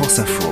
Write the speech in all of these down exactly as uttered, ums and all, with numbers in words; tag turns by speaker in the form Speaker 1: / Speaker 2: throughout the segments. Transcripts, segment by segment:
Speaker 1: France Info.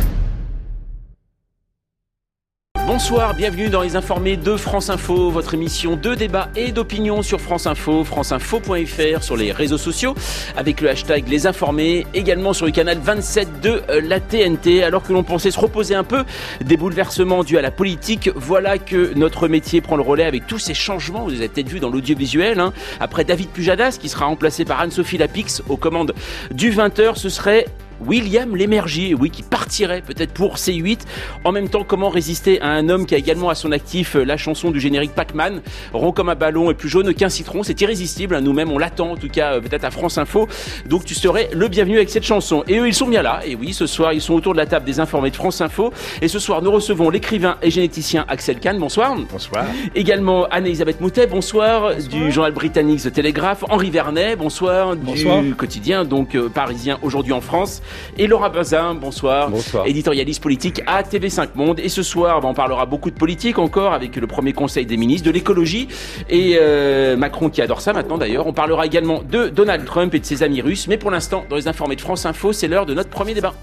Speaker 2: Bonsoir, bienvenue dans Les Informés de France Info, votre émission de débat et d'opinion sur France Info, franceinfo point f r, sur les réseaux sociaux, avec le hashtag Les Informés, également sur le canal vingt-sept de la T N T. Alors que l'on pensait se reposer un peu des bouleversements dus à la politique, voilà que notre métier prend le relais avec tous ces changements. Vous les avez peut-être vus dans l'audiovisuel, hein. Après David Pujadas, qui sera remplacé par Anne-Sophie Lapix aux commandes du vingt heures, ce serait William Lémergie, oui, qui partirait peut-être pour C huit. En même temps, comment résister à un homme qui a également à son actif la chanson du générique Pac-Man, rond comme un ballon et plus jaune qu'un citron. C'est irrésistible, hein. Nous-mêmes on l'attend, en tout cas peut-être à France Info. Donc tu serais le bienvenu avec cette chanson. Et eux, ils sont bien là. Et oui, ce soir, ils sont autour de la table des informés de France Info. Et ce soir, nous recevons l'écrivain et généticien Axel Kahn. Bonsoir.
Speaker 3: Bonsoir.
Speaker 2: Également Anne-Elisabeth Moutet. Bonsoir. Bonsoir. Du journal britannique The Telegraph. Henri Vernet. Bonsoir. Bonsoir. Du quotidien, donc euh, parisien aujourd'hui en France. Et Laura Bazin, bonsoir, bonsoir, éditorialiste politique à T V cinq Monde. Et ce soir, ben, on parlera beaucoup de politique encore avec le premier conseil des ministres, de l'écologie et euh, Macron qui adore ça maintenant d'ailleurs. On parlera également de Donald Trump et de ses amis russes. Mais pour l'instant, dans les informés de France Info, c'est l'heure de notre premier débat.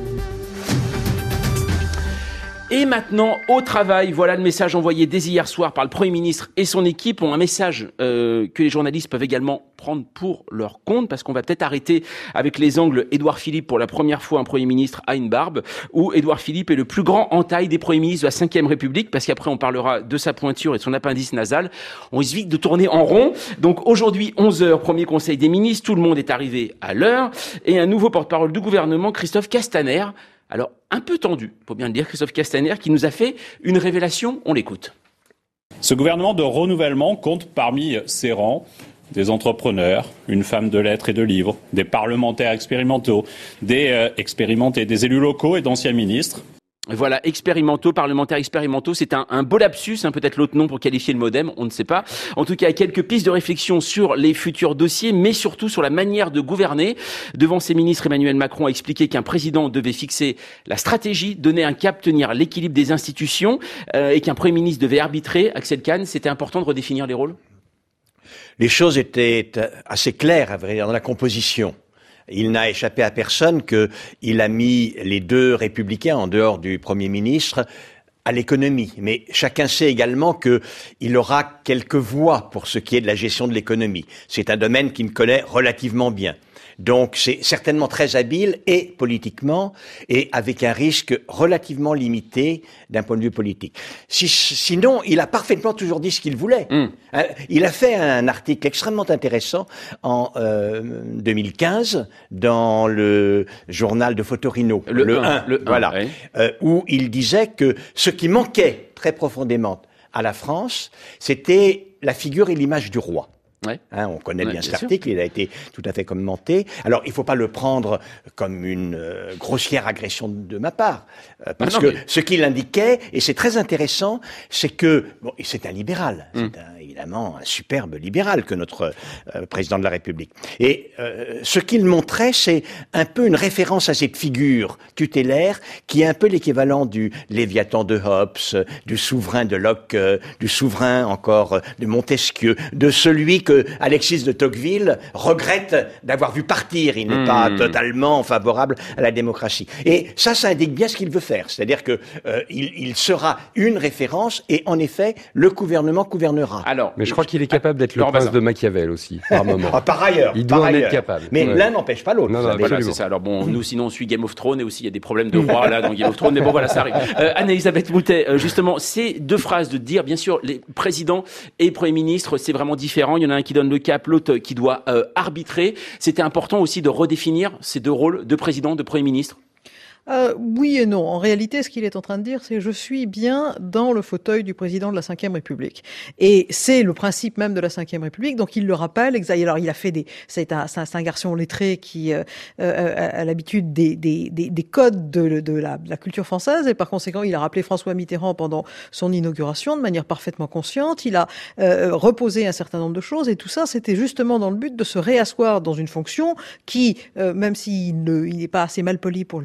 Speaker 2: Et maintenant, au travail, voilà le message envoyé dès hier soir par le Premier ministre et son équipe. Un message euh, que les journalistes peuvent également prendre pour leur compte, parce qu'on va peut-être arrêter avec les angles Édouard Philippe, pour la première fois un Premier ministre a une barbe, ou Édouard Philippe est le plus grand entaille des Premiers ministres de la cinquième République, parce qu'après on parlera de sa pointure et de son appendice nasal. On évite de tourner en rond. Donc aujourd'hui, onze heures, premier conseil des ministres, tout le monde est arrivé à l'heure, et un nouveau porte-parole du gouvernement, Christophe Castaner. Alors, un peu tendu, faut bien le dire, Christophe Castaner, qui nous a fait une révélation. On l'écoute.
Speaker 4: Ce gouvernement de renouvellement compte parmi ses rangs des entrepreneurs, une femme de lettres et de livres, des parlementaires expérimentaux, des euh, expérimentés, des élus locaux et d'anciens ministres.
Speaker 2: Voilà, expérimentaux, parlementaires expérimentaux, c'est un, un beau lapsus, hein, peut-être l'autre nom pour qualifier le modem, on ne sait pas. En tout cas, quelques pistes de réflexion sur les futurs dossiers, mais surtout sur la manière de gouverner. Devant ses ministres, Emmanuel Macron a expliqué qu'un président devait fixer la stratégie, donner un cap, tenir l'équilibre des institutions, euh, et qu'un Premier ministre devait arbitrer. Axel Kahn, c'était important de redéfinir les rôles ?
Speaker 3: Les choses étaient assez claires, à vrai dire, dans la composition. Il n'a échappé à personne qu'il a mis les deux républicains en dehors du Premier ministre à l'économie. Mais chacun sait également qu'il aura quelques voix pour ce qui est de la gestion de l'économie. C'est un domaine qu'il connaît relativement bien. Donc c'est certainement très habile et politiquement et avec un risque relativement limité d'un point de vue politique. Si, sinon, il a parfaitement toujours dit ce qu'il voulait. Mmh. Euh, il a fait un article extrêmement intéressant en euh, deux mille quinze dans le journal de Fotorino, le, le un, le voilà, un, oui. euh, où il disait que ce qui manquait très profondément à la France, c'était la figure et l'image du roi. Ouais. Hein, on connaît ouais, bien, bien cet article, sûr. Il a été tout à fait commenté. Alors, il ne faut pas le prendre comme une euh, grossière agression de ma part, euh, parce non, que mais... ce qu'il indiquait, et c'est très intéressant, c'est que, bon, et c'est un libéral, mm. c'est un, évidemment un superbe libéral que notre euh, président de la République. Et euh, ce qu'il montrait, c'est un peu une référence à cette figure tutélaire qui est un peu l'équivalent du Léviathan de Hobbes, du souverain de Locke, euh, du souverain encore euh, de Montesquieu, de celui que Alexis de Tocqueville regrette d'avoir vu partir. Il n'est mmh. pas totalement favorable à la démocratie. Et ça, ça indique bien ce qu'il veut faire. C'est-à-dire que euh, il, il sera une référence et en effet, le gouvernement gouvernera.
Speaker 5: Alors, mais je crois qu'il est capable d'être le prince de Machiavel aussi, par moment.
Speaker 3: Ah, par ailleurs.
Speaker 5: Il doit
Speaker 3: en
Speaker 5: être capable.
Speaker 3: Mais
Speaker 5: ouais.
Speaker 3: l'un n'empêche pas l'autre.
Speaker 2: Non, non, voilà, c'est ça. Alors bon, nous sinon on suit Game of Thrones et aussi il y a des problèmes de roi là dans Game of Thrones. Mais bon voilà, ça arrive. Euh, Anne-Elisabeth Moutet, euh, justement, ces deux phrases de dire, bien sûr, les présidents et premiers ministres, c'est vraiment différent. Il y en a un qui donne le cap, l'autre qui doit euh, arbitrer. C'était important aussi de redéfinir ces deux rôles de président, de premier ministre.
Speaker 6: Euh, oui et non. En réalité, ce qu'il est en train de dire, c'est je suis bien dans le fauteuil du président de la cinquième République. Et c'est le principe même de la cinquième République, donc il le rappelle. Alors il a fait des, c'est un, c'est un garçon lettré qui euh, a, a l'habitude des, des, des, des codes de, de, la, de la culture française, et par conséquent, il a rappelé François Mitterrand pendant son inauguration de manière parfaitement consciente. Il a euh, reposé un certain nombre de choses, et tout ça, c'était justement dans le but de se réasseoir dans une fonction qui, euh, même s'il ne, il n'est pas assez mal poli pour le dire,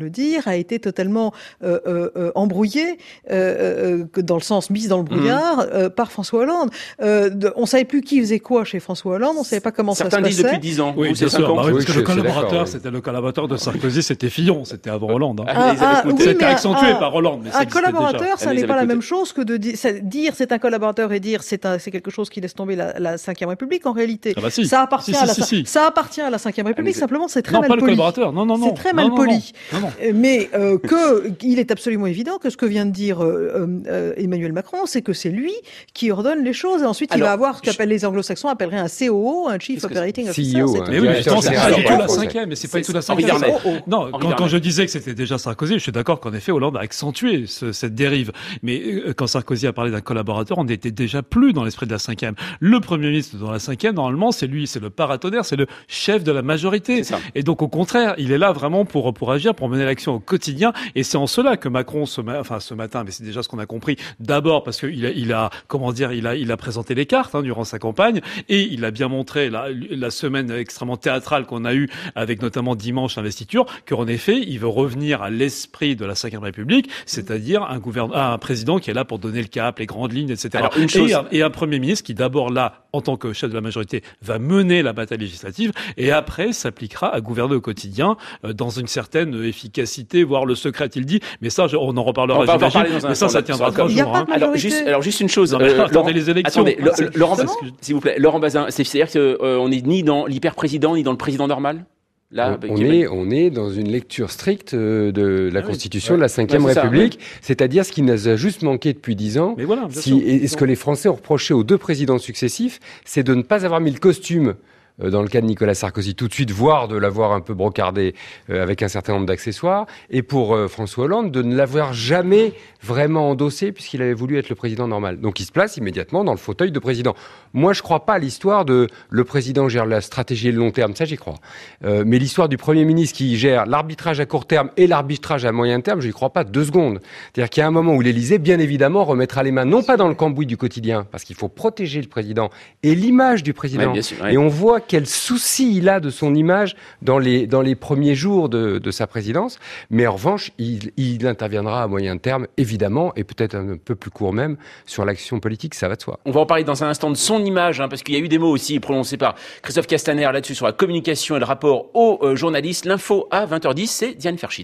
Speaker 6: a été totalement euh, euh, embrouillée, euh, euh, dans le sens mise dans le brouillard, mmh. euh, par François Hollande. Euh, de, on savait plus qui faisait quoi chez François Hollande, on savait pas comment
Speaker 2: Certains
Speaker 6: ça se passait.
Speaker 2: Certains disent depuis dix ans.
Speaker 1: Oui,
Speaker 2: c'est
Speaker 1: sûr, bah oui, parce que
Speaker 5: oui,
Speaker 1: le collaborateur,
Speaker 5: oui.
Speaker 1: c'était le collaborateur de Sarkozy, c'était Fillon, c'était avant Hollande. Hein.
Speaker 2: Ah,
Speaker 6: ah, oui,
Speaker 1: c'était accentué
Speaker 6: un,
Speaker 1: par Hollande, mais ça
Speaker 6: un collaborateur,
Speaker 1: déjà.
Speaker 6: ça
Speaker 2: ah,
Speaker 6: n'est pas la
Speaker 2: écouté.
Speaker 6: même chose que de dire, dire c'est un collaborateur et dire c'est un, c'est quelque chose qui laisse tomber la, la cinquième République. En réalité,
Speaker 1: ah bah si.
Speaker 6: ça appartient
Speaker 1: si, si,
Speaker 6: à la,
Speaker 1: si, si.
Speaker 6: ça appartient à la cinquième République. Ah, simplement, c'est très
Speaker 1: non,
Speaker 6: mal
Speaker 1: pas
Speaker 6: poli.
Speaker 1: Le collaborateur. Non, non, non.
Speaker 6: C'est très
Speaker 1: non,
Speaker 6: mal
Speaker 1: non,
Speaker 6: poli.
Speaker 1: Non, non.
Speaker 6: Mais euh, que il est absolument évident que ce que vient de dire euh, euh, Emmanuel Macron, c'est que c'est lui qui ordonne les choses. Et ensuite, Alors, il va avoir ce qu'appellent les Anglo-Saxons appelleraient un C O O, un Chief Operating Officer.
Speaker 5: C E O,
Speaker 1: mais oui, justement, c'est pas du tout la cinquième, mais c'est pas du tout la cinquième. Non, quand, quand je disais que c'était déjà Sarkozy, je suis d'accord qu'en effet, Hollande a accentué ce, cette dérive. Mais euh, quand Sarkozy a parlé d'un collaborateur, on n'était déjà plus dans l'esprit de la cinquième. Le Premier ministre dans la cinquième, normalement, c'est lui, c'est le paratonnerre, c'est le chef de la majorité. Et donc, au contraire, il est là vraiment pour pour agir, pour mener l'action au quotidien. Et c'est en cela que Macron, ce, ma- enfin, ce matin, mais c'est déjà ce qu'on a compris, d'abord parce qu'il a, il a, comment dire, il a, il a présenté les cartes hein, durant sa campagne, et il a bien montré la, la semaine extrêmement théâtrale qu'on a eue avec notamment dimanche l'investiture, qu'en effet, il veut revenir à l'esprit de la cinquième République, c'est-à-dire un gouverneur, un président qui est là pour donner le cap, les grandes lignes, et cetera.
Speaker 2: Alors, une chose...
Speaker 1: et, un, et un Premier ministre qui d'abord là, en tant que chef de la majorité, va mener la bataille législative, et après s'appliquera à gouverner au quotidien euh, dans une certaine efficacité, voire le secret, il dit. Mais ça, je, on en reparlera.
Speaker 2: On va en parler dans un
Speaker 1: mais ça, ça tiendra trois jours. Hein.
Speaker 2: Alors juste, alors juste une chose.
Speaker 1: Non, mais,
Speaker 2: euh,
Speaker 1: attendez
Speaker 2: Laurent,
Speaker 1: les élections.
Speaker 2: Attendez,
Speaker 1: ah,
Speaker 2: le, Laurent, s'il vous plaît, Laurent Bazin, c'est-à-dire que euh, on est ni dans l'hyper-président ni dans le président normal. Là,
Speaker 5: on, on, est, on est dans une lecture stricte de la ah Constitution oui. de la cinquième
Speaker 2: ouais,
Speaker 5: République,
Speaker 2: ça, ouais.
Speaker 5: c'est-à-dire ce qui nous a juste manqué depuis dix ans.
Speaker 1: Mais voilà,
Speaker 5: si, et, et ce que les Français ont reproché aux deux présidents successifs, c'est de ne pas avoir mis le costume dans le cas de Nicolas Sarkozy, tout de suite, voire de l'avoir un peu brocardé euh, avec un certain nombre d'accessoires, et pour euh, François Hollande, de ne l'avoir jamais vraiment endossé, puisqu'il avait voulu être le président normal. Donc il se place immédiatement dans le fauteuil de président. Moi, je crois pas à l'histoire de le président gère la stratégie et le long terme, ça j'y crois. Euh, mais l'histoire du Premier ministre qui gère l'arbitrage à court terme et l'arbitrage à moyen terme, je n'y crois pas deux secondes. C'est-à-dire qu'il y a un moment où l'Élysée, bien évidemment, remettra les mains, non pas dans le cambouis du quotidien, parce qu'il faut protéger le président et l'image du président.
Speaker 2: Ouais, bien sûr, ouais.
Speaker 5: Et on voit quel souci il a de son image dans les, dans les premiers jours de, de sa présidence. Mais en revanche, il, il interviendra à moyen terme, évidemment, et peut-être un peu plus court même, sur l'action politique, ça va de soi.
Speaker 2: On va en parler dans un instant de son image, hein, parce qu'il y a eu des mots aussi prononcés par Christophe Castaner là-dessus sur la communication et le rapport aux euh, journalistes. L'info à vingt heures dix, c'est Diane Ferchit.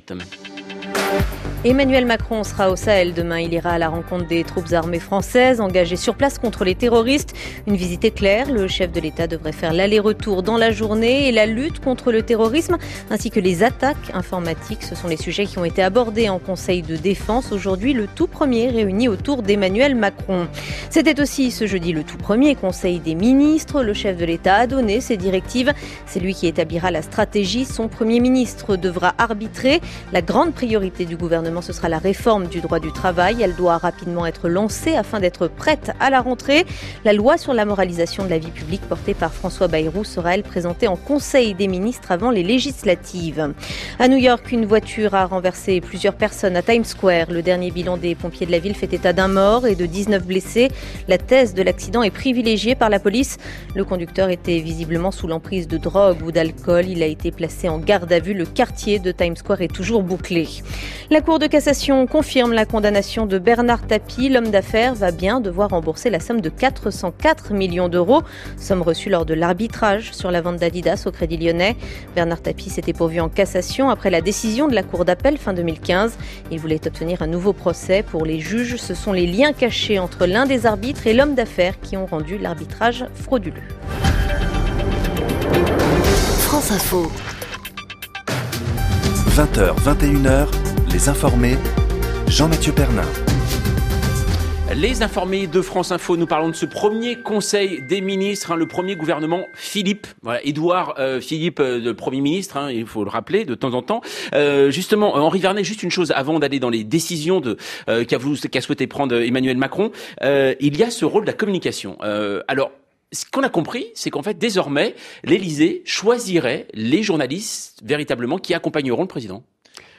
Speaker 7: Emmanuel Macron sera au Sahel demain. Il ira à la rencontre des troupes armées françaises engagées sur place contre les terroristes. Une visite éclair. Le chef de l'État devrait faire l'aller-retour dans la journée et la lutte contre le terrorisme ainsi que les attaques informatiques. Ce sont les sujets qui ont été abordés en Conseil de défense. Aujourd'hui, le tout premier réuni autour d'Emmanuel Macron. C'était aussi ce jeudi le tout premier Conseil des ministres. Le chef de l'État a donné ses directives. C'est lui qui établira la stratégie. Son Premier ministre devra arbitrer. La grande priorité du gouvernement, ce sera la réforme du droit du travail. Elle doit rapidement être lancée afin d'être prête à la rentrée. La loi sur la moralisation de la vie publique portée par François Bayrou sera, elle, présentée en Conseil des ministres avant les législatives. À New York, une voiture a renversé plusieurs personnes à Times Square. Le dernier bilan des pompiers de la ville fait état d'un mort et de dix-neuf blessés. La thèse de l'accident est privilégiée par la police. Le conducteur était visiblement sous l'emprise de drogue ou d'alcool. Il a été placé en garde à vue. Le quartier de Times Square est toujours bouclé. La Cour de cassation confirme la condamnation de Bernard Tapie. L'homme d'affaires va bien devoir rembourser la somme de quatre cent quatre millions d'euros. Somme reçue lors de l'arbitrage sur la vente d'Adidas au Crédit Lyonnais. Bernard Tapie s'était pourvu en cassation après la décision de la Cour d'appel fin deux mille quinze. Il voulait obtenir un nouveau procès. Pour les juges, ce sont les liens cachés entre l'un des arbitres et l'homme d'affaires qui ont rendu l'arbitrage frauduleux.
Speaker 8: France Info. vingt heures, vingt et une heures, les informés, Jean-Mathieu Pernin.
Speaker 2: Les informés de France Info, nous parlons de ce premier Conseil des ministres, hein, le premier gouvernement Philippe, voilà, Édouard euh, Philippe, euh, le Premier ministre, hein, il faut le rappeler de temps en temps. Euh, justement, Henri Vernet, juste une chose avant d'aller dans les décisions de euh, qu'a, voulu, qu'a souhaité prendre Emmanuel Macron, euh, il y a ce rôle de la communication. Euh, alors, ce qu'on a compris, c'est qu'en fait, désormais, l'Élysée choisirait les journalistes véritablement qui accompagneront le président.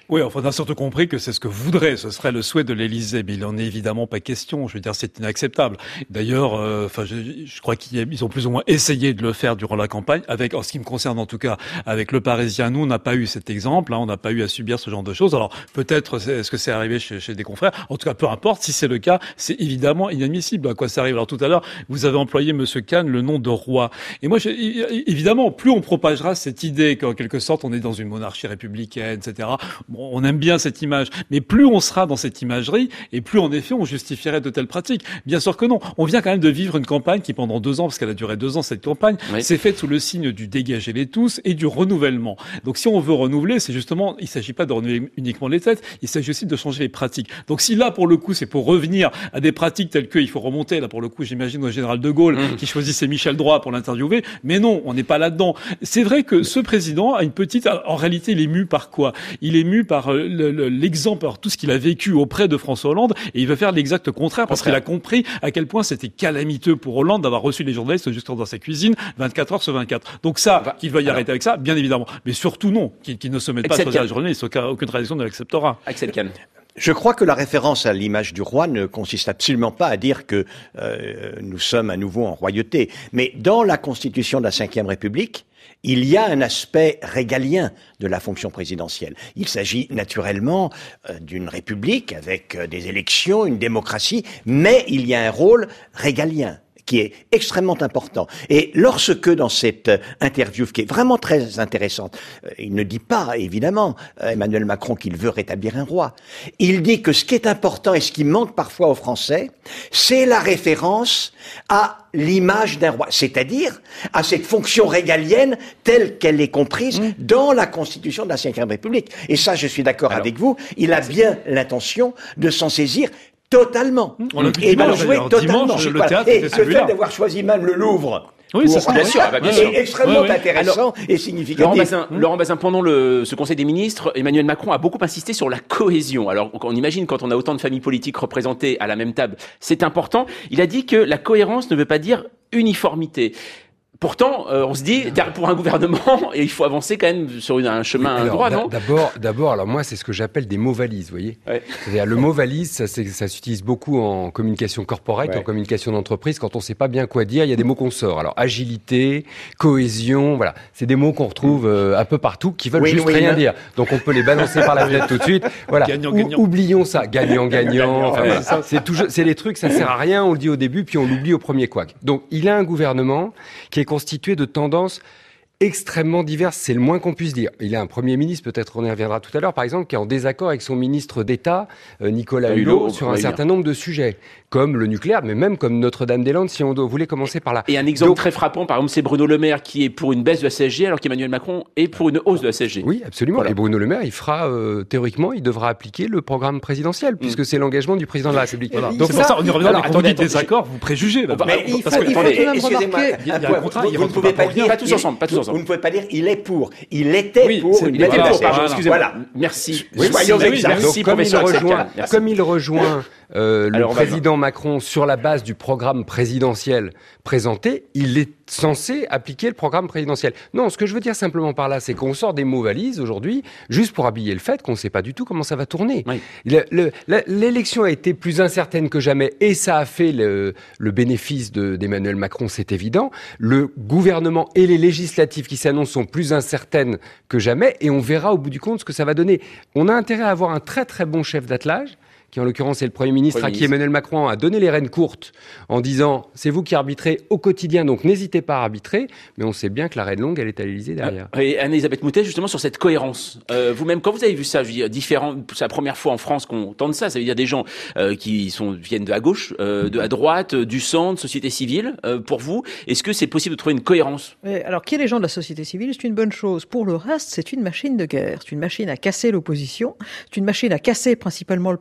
Speaker 1: Oui, enfin, on a surtout compris que c'est ce que voudrait, ce serait le souhait de l'Élysée, mais il en est évidemment pas question. Je veux dire, c'est inacceptable. D'ailleurs, euh, enfin, je, je crois qu'ils ont plus ou moins essayé de le faire durant la campagne. Avec, en ce qui me concerne en tout cas, avec Le Parisien, nous, on n'a pas eu cet exemple. Hein, on n'a pas eu à subir ce genre de choses. Alors, peut-être est-ce que c'est arrivé chez, chez des confrères. En tout cas, peu importe. Si c'est le cas, c'est évidemment inadmissible. À quoi ça arrive? Alors, tout à l'heure, vous avez employé, Monsieur Kahn, le nom de roi. Et moi, je, évidemment, plus on propagera cette idée qu'en quelque sorte, on est dans une monarchie républicaine, et cetera. Bon, on aime bien cette image, mais plus on sera dans cette imagerie, et plus en effet on justifierait de telles pratiques. Bien sûr que non. On vient quand même de vivre une campagne qui pendant deux ans, parce qu'elle a duré deux ans cette campagne, oui. s'est faite sous le signe du dégager-les tous et du renouvellement. Donc si on veut renouveler, c'est justement, il s'agit pas de renouveler uniquement les têtes, il s'agit aussi de changer les pratiques. Donc si là pour le coup c'est pour revenir à des pratiques telles qu'il faut remonter, là pour le coup j'imagine au général de Gaulle mmh. qui choisissait Michel Droit pour l'interviewer, mais non, on n'est pas là-dedans. C'est vrai que ce président a une petite, en réalité il est mu par quoi? Il est mu par Le, le, l'exemple, alors tout ce qu'il a vécu auprès de François Hollande, et il veut faire l'exact contraire parce qu'il a compris à quel point c'était calamiteux pour Hollande d'avoir reçu les journalistes juste dans sa cuisine vingt-quatre heures sur vingt-quatre. Donc ça, bah, qu'il veuille alors, arrêter avec ça, bien évidemment. Mais surtout non, qu'il, qu'il ne se mette pas à choisir les journalistes, aucune, aucune tradition ne l'acceptera.
Speaker 2: Axel Kahn.
Speaker 3: Je crois que la référence à l'image du roi ne consiste absolument pas à dire que euh, nous sommes à nouveau en royauté. Mais dans la Constitution de la Cinquième République, il y a un aspect régalien de la fonction présidentielle. Il s'agit naturellement euh, d'une république avec euh, des élections, une démocratie, mais il y a un rôle régalien qui est extrêmement important. Et lorsque, dans cette interview, qui est vraiment très intéressante, il ne dit pas, évidemment, Emmanuel Macron, qu'il veut rétablir un roi. Il dit que ce qui est important et ce qui manque parfois aux Français, c'est la référence à l'image d'un roi, c'est-à-dire à cette fonction régalienne telle qu'elle est comprise mmh. dans la Constitution de la Cinquième République. Et ça, je suis d'accord Alors, avec vous, il a bien l'intention de s'en saisir totalement.
Speaker 1: On l'a
Speaker 3: et d'en jouer totalement.
Speaker 1: Dimanche, le,
Speaker 3: voilà. Et le fait d'avoir choisi même le Louvre.
Speaker 2: Oui, c'est bien sûr,
Speaker 3: bah, bien sûr. C'est extrêmement oui, oui. intéressant Alors, et significatif.
Speaker 2: Laurent Bazin, mmh. Laurent Bazin, pendant le, ce Conseil des ministres, Emmanuel Macron a beaucoup insisté sur la cohésion. Alors, on imagine quand on a autant de familles politiques représentées à la même table, c'est important. Il a dit que la cohérence ne veut pas dire uniformité. Pourtant, euh, on se dit, pour un gouvernement, il faut avancer quand même sur une, un chemin oui, alors, droit, non?
Speaker 5: D'abord, d'abord, alors moi, c'est ce que j'appelle des mots valises, vous voyez. Ouais. C'est-à-dire, le mot valise, ça, c'est, ça s'utilise beaucoup en communication corporate, ouais. en communication d'entreprise. Quand on ne sait pas bien quoi dire, il y a des mots qu'on sort. Alors, agilité, cohésion, voilà. C'est des mots qu'on retrouve euh, un peu partout, qui veulent oui, juste oui, rien oui. dire. Donc, on peut les balancer par la fenêtre tout de suite. Voilà. Gagnant, Ou, gagnant. Oublions ça. Gagnant, gagnant. Enfin, ouais. ça, c'est toujours, c'est des trucs, ça sert à rien. On le dit au début, puis on l'oublie au premier couac. Donc, il a un gouvernement qui est constitué de tendances extrêmement diverses, c'est le moins qu'on puisse dire. Il a un Premier ministre, peut-être on y reviendra tout à l'heure, par exemple, qui est en désaccord avec son ministre d'État, euh, Nicolas Hulot, sur un certain nombre de sujets, comme le nucléaire, mais même comme Notre-Dame-des-Landes, si on voulait commencer par là.
Speaker 2: Et un exemple Donc, très frappant, par exemple, c'est Bruno Le Maire, qui est pour une baisse de la C S G, alors qu'Emmanuel Macron est pour une hausse de la C S G.
Speaker 5: Oui, absolument. Voilà. Et Bruno Le Maire, il fera, euh, théoriquement, il devra appliquer le programme présidentiel, mmh. puisque c'est l'engagement du président de la République.
Speaker 1: Voilà. Donc c'est pour ça, on y reviendra, quand on dit désaccord, vous préjugez.
Speaker 3: Mais il faut excusez-moi, vous ne pouvez pas dire...
Speaker 2: Pas tous ensemble, pas tous ensemble.
Speaker 3: Vous ne pouvez pas dire... Il est pour. Il était
Speaker 2: oui,
Speaker 3: pour une
Speaker 2: il était pour,
Speaker 3: pardon,
Speaker 2: excusez-moi. Voilà. Merci.
Speaker 3: Oui, Soyons
Speaker 2: oui,
Speaker 3: exacts.
Speaker 2: Merci,
Speaker 5: comme il rejoint,
Speaker 2: Merci.
Speaker 5: comme il rejoint euh, le Alors, président Macron sur la base du programme présidentiel présenté, il est censé appliquer le programme présidentiel. Non, ce que je veux dire simplement par là, c'est qu'on sort des mots valises aujourd'hui, juste pour habiller le fait qu'on ne sait pas du tout comment ça va tourner. Oui. Le, le, la, l'élection a été plus incertaine que jamais, et ça a fait le, le bénéfice de, d'Emmanuel Macron, c'est évident. Le gouvernement et les législatives qui s'annoncent sont plus incertaines que jamais, et on verra au bout du compte ce que ça va donner. On a intérêt à avoir un très très bon chef d'attelage, qui en l'occurrence est le Premier ministre, Premier à qui ministre. Emmanuel Macron a donné les rênes courtes en disant « c'est vous qui arbitrez au quotidien, donc n'hésitez pas à arbitrer », mais on sait bien que la reine longue, elle est à l'Élysée derrière.
Speaker 2: Et Anne-Elisabeth Moutet, justement, sur cette cohérence, euh, vous-même, quand vous avez vu ça, je veux dire, différent, c'est la première fois en France qu'on tente ça, ça veut dire des gens euh, qui sont, viennent de la gauche, euh, de la droite, du centre, société civile, euh, pour vous, est-ce que c'est possible de trouver une cohérence?
Speaker 6: Alors, qu'il y ait les gens de la société civile, c'est une bonne chose. Pour le reste, c'est une machine de guerre, c'est une machine à casser l'opposition, c'est une machine à casser principalement le Parti républicain,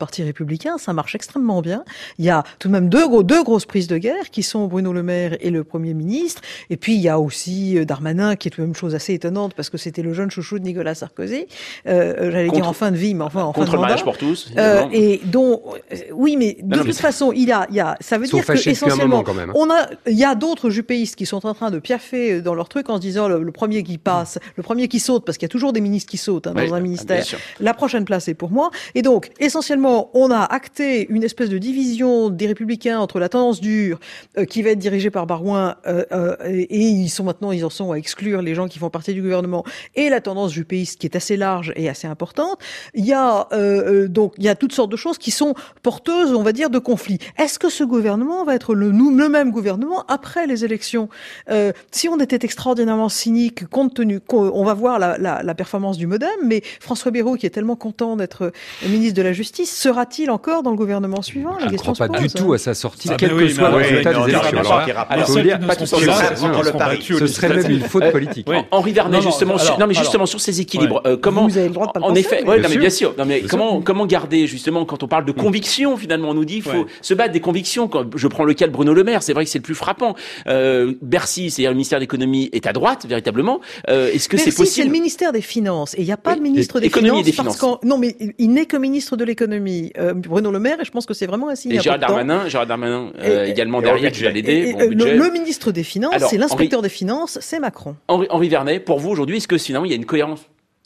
Speaker 6: Républicains, ça marche extrêmement bien. Il y a tout de même deux, gros, deux grosses prises de guerre qui sont Bruno Le Maire et le Premier ministre. Et puis il y a aussi Darmanin qui est une chose assez étonnante parce que c'était le jeune chouchou de Nicolas Sarkozy. Euh, j'allais contre, dire en fin de vie, mais enfin en fin de mandat.
Speaker 2: Contre le mariage pour tous.
Speaker 6: Euh, et dont, oui, mais de non, toute mais façon, il y a, il y a, ça veut dire que essentiellement, quand même, hein. on a, il y a d'autres jupéistes qui sont en train de piaffer dans leur truc en se disant le, le premier qui passe, le premier qui saute, parce qu'il y a toujours des ministres qui sautent hein, dans oui, un ministère. La prochaine place est pour moi. Et donc, essentiellement, on a acté une espèce de division des Républicains entre la tendance dure euh, qui va être dirigée par Barouin euh, euh, et, et ils sont maintenant, ils en sont à exclure les gens qui font partie du gouvernement, et la tendance jupéiste qui est assez large et assez importante. Il y a euh, donc il y a toutes sortes de choses qui sont porteuses, on va dire, de conflits. Est-ce que ce gouvernement va être le, le même gouvernement après les élections? euh, Si on était extraordinairement cynique, compte tenu, on va voir la, la, la performance du MoDem, mais François Bayrou, qui est tellement content d'être ministre de la Justice, sera-t-il encore dans le gouvernement suivant?
Speaker 5: Je ne crois pas du tout à sa sortie, ah, quel que oui, soit le résultat des élections. Alors, ce serait même une faute politique.
Speaker 2: Henri Vernet, justement, non mais justement sur ces équilibres, comment,
Speaker 6: vous avez le droit de pas le
Speaker 2: en
Speaker 6: penser,
Speaker 2: effet, ouais, non, mais bien sûr, non mais comment comment garder justement quand on parle de conviction, finalement on nous dit il faut ouais. se battre des convictions. Quand je prends le cas de Bruno Le Maire, c'est vrai que c'est le plus frappant. Euh, Bercy, c'est-à-dire le ministère de l'économie, est à droite véritablement. Euh, est-ce que
Speaker 6: Bercy,
Speaker 2: c'est possible?
Speaker 6: C'est le ministère des Finances et il n'y a pas oui. de ministre des
Speaker 2: Économie
Speaker 6: Finances,
Speaker 2: des Finances.
Speaker 6: Parce qu'en, non mais il n'est que ministre de l'économie. Euh, Bruno Le Maire, et je pense que c'est vraiment un signe
Speaker 2: et
Speaker 6: important.
Speaker 2: Gérald Darmanin, Gérald Darmanin euh, et, également et derrière qui va l'aider.
Speaker 6: Bon, le, le ministre des Finances, alors, c'est l'inspecteur Henri, des Finances, c'est Macron.
Speaker 2: Henri, Henri Vernet, pour vous aujourd'hui, est-ce que finalement il y a une cohérence?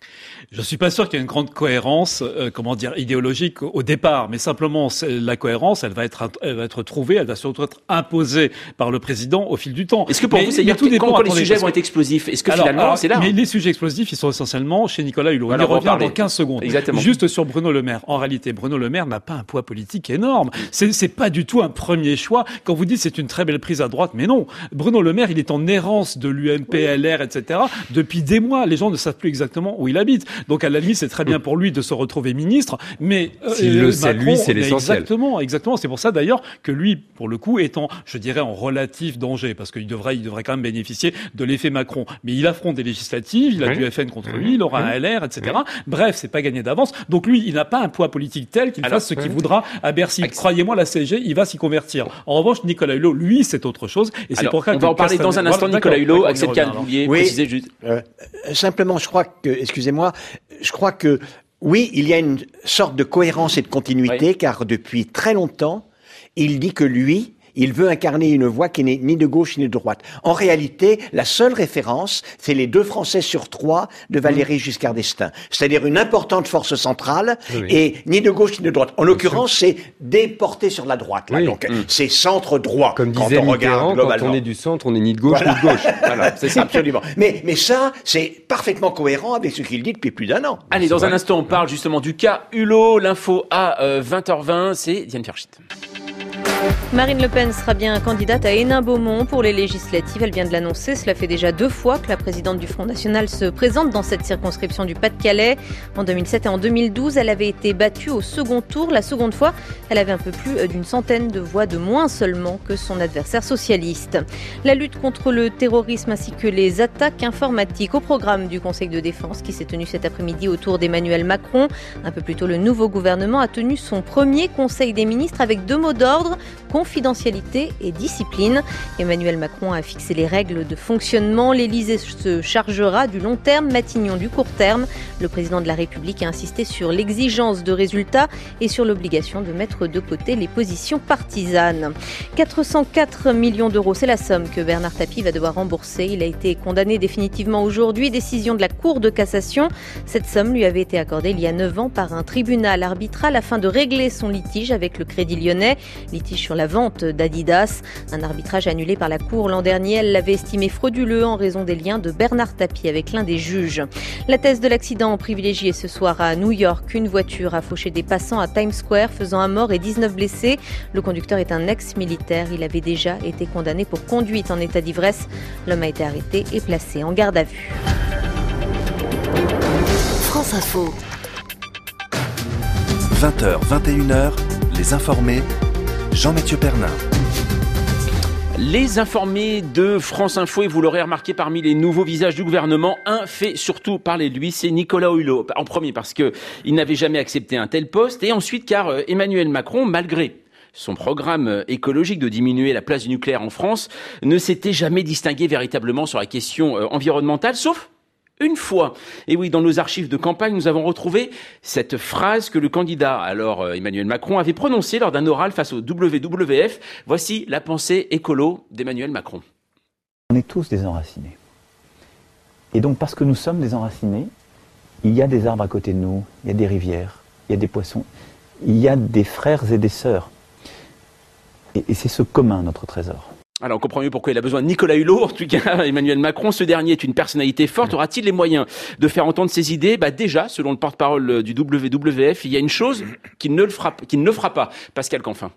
Speaker 1: Je suis pas sûr qu'il y ait une grande cohérence, euh, comment dire, idéologique au départ, mais simplement la cohérence, elle va être, elle va être trouvée, elle va surtout être imposée par le président au fil du temps.
Speaker 2: Est-ce que pour mais, vous, c'est-à-dire que quand, quand les sujets vont être explosifs, est-ce que alors, finalement, alors, c'est là?
Speaker 1: Mais les sujets explosifs, ils sont essentiellement chez Nicolas Hulot. On y revient dans quinze secondes.
Speaker 2: Exactement.
Speaker 1: Juste sur Bruno Le Maire. En réalité, Bruno Le Maire n'a pas un poids politique énorme. C'est, c'est pas du tout un premier choix. Quand vous dites c'est une très belle prise à droite, mais non. Bruno Le Maire, il est en errance de l'U M P, L R, et cetera depuis des mois. Les gens ne savent plus exactement où il habite. Donc à la limite, c'est très bien pour lui de se retrouver ministre, mais
Speaker 5: euh, s'il le sait, lui, c'est l'essentiel.
Speaker 1: Exactement, exactement. C'est pour ça d'ailleurs que lui, pour le coup, est en, je dirais, en relatif danger, parce qu'il devrait, il devrait quand même bénéficier de l'effet Macron. Mais il affronte des législatives, il a oui. du F N contre lui, il aura oui. un L R, et cetera. Oui. Bref, c'est pas gagné d'avance. Donc lui, il n'a pas un poids politique tel qu'il Alors, fasse ce oui. qu'il voudra à Bercy. Ex- Croyez-moi, la C G, il va s'y convertir. En revanche, Nicolas Hulot, lui, c'est autre chose.
Speaker 2: Et c'est Alors, pour ça on va en parler dans un instant. Voilà, Nicolas Hulot, Axel Kahn, vous vouliez
Speaker 3: oui.
Speaker 2: préciser juste.
Speaker 3: Euh, simplement, je crois que, excusez-moi, je crois que oui, il y a une sorte de cohérence et de continuité, oui. car depuis très longtemps, il dit que lui, il veut incarner une voix qui n'est ni de gauche ni de droite. En réalité, la seule référence, c'est les deux Français sur trois de Valéry mmh. Giscard d'Estaing. C'est-à-dire une importante force centrale oui. et ni de gauche ni de droite. En l'occurrence, c'est déporté sur la droite. Là. Oui. Donc, mmh. c'est centre-droit.
Speaker 5: Comme disait Mitterrand, quand on est du centre, on n'est ni de gauche
Speaker 3: voilà.
Speaker 5: ni de gauche.
Speaker 3: Voilà, c'est ça, absolument. Mais, mais ça, c'est parfaitement cohérent avec ce qu'il dit depuis plus d'un an.
Speaker 2: Allez, dans un instant, on parle justement du cas Hulot. L'info à euh, vingt heures vingt, c'est Diane Ferchit.
Speaker 7: Marine Le Pen sera bien candidate à Hénin-Beaumont pour les législatives. Elle vient de l'annoncer. Cela fait déjà deux fois que la présidente du Front National se présente dans cette circonscription du Pas-de-Calais. En deux mille sept et en deux mille douze, elle avait été battue au second tour. La seconde fois, elle avait un peu plus d'une centaine de voix de moins seulement que son adversaire socialiste. La lutte contre le terrorisme ainsi que les attaques informatiques au programme du Conseil de défense qui s'est tenu cet après-midi autour d'Emmanuel Macron. Un peu plus tôt, le nouveau gouvernement a tenu son premier Conseil des ministres avec deux mots d'ordre: confidentialité et discipline. Emmanuel Macron a fixé les règles de fonctionnement. L'Élysée se chargera du long terme, Matignon du court terme. Le président de la République a insisté sur l'exigence de résultats et sur l'obligation de mettre de côté les positions partisanes. quatre cent quatre millions d'euros, c'est la somme que Bernard Tapie va devoir rembourser. Il a été condamné définitivement aujourd'hui, décision de la Cour de cassation. Cette somme lui avait été accordée il y a neuf ans par un tribunal arbitral afin de régler son litige avec le Crédit Lyonnais. Litige sur la vente d'Adidas. Un arbitrage annulé par la Cour l'an dernier. Elle l'avait estimé frauduleux en raison des liens de Bernard Tapie avec l'un des juges. La thèse de l'accident privilégiée ce soir à New York. Une voiture a fauché des passants à Times Square, faisant un mort et dix-neuf blessés. Le conducteur est un ex-militaire. Il avait déjà été condamné pour conduite en état d'ivresse. L'homme a été arrêté et placé en garde à vue.
Speaker 8: France Info. vingt heures, vingt et une heures, les informés. Jean-Mathieu Pernin.
Speaker 2: Les informés de France Info, et vous l'aurez remarqué parmi les nouveaux visages du gouvernement, un fait surtout parler de lui, c'est Nicolas Hulot. En premier parce que il n'avait jamais accepté un tel poste, et ensuite car Emmanuel Macron, malgré son programme écologique de diminuer la place du nucléaire en France, ne s'était jamais distingué véritablement sur la question environnementale, sauf une fois. Et oui, dans nos archives de campagne, nous avons retrouvé cette phrase que le candidat, alors Emmanuel Macron, avait prononcée lors d'un oral face au W W F. Voici la pensée écolo d'Emmanuel Macron.
Speaker 9: On est tous des enracinés. Et donc, parce que nous sommes des enracinés, il y a des arbres à côté de nous, il y a des rivières, il y a des poissons, il y a des frères et des sœurs. Et, et c'est ce commun, notre trésor.
Speaker 2: Alors, on comprend mieux pourquoi il a besoin de Nicolas Hulot, en tout cas, Emmanuel Macron. Ce dernier est une personnalité forte. Aura-t-il les moyens de faire entendre ses idées? Bah, déjà, selon le porte-parole du W W F, il y a une chose qu'il ne le fera, qu'il ne le fera pas. Pascal Canfin.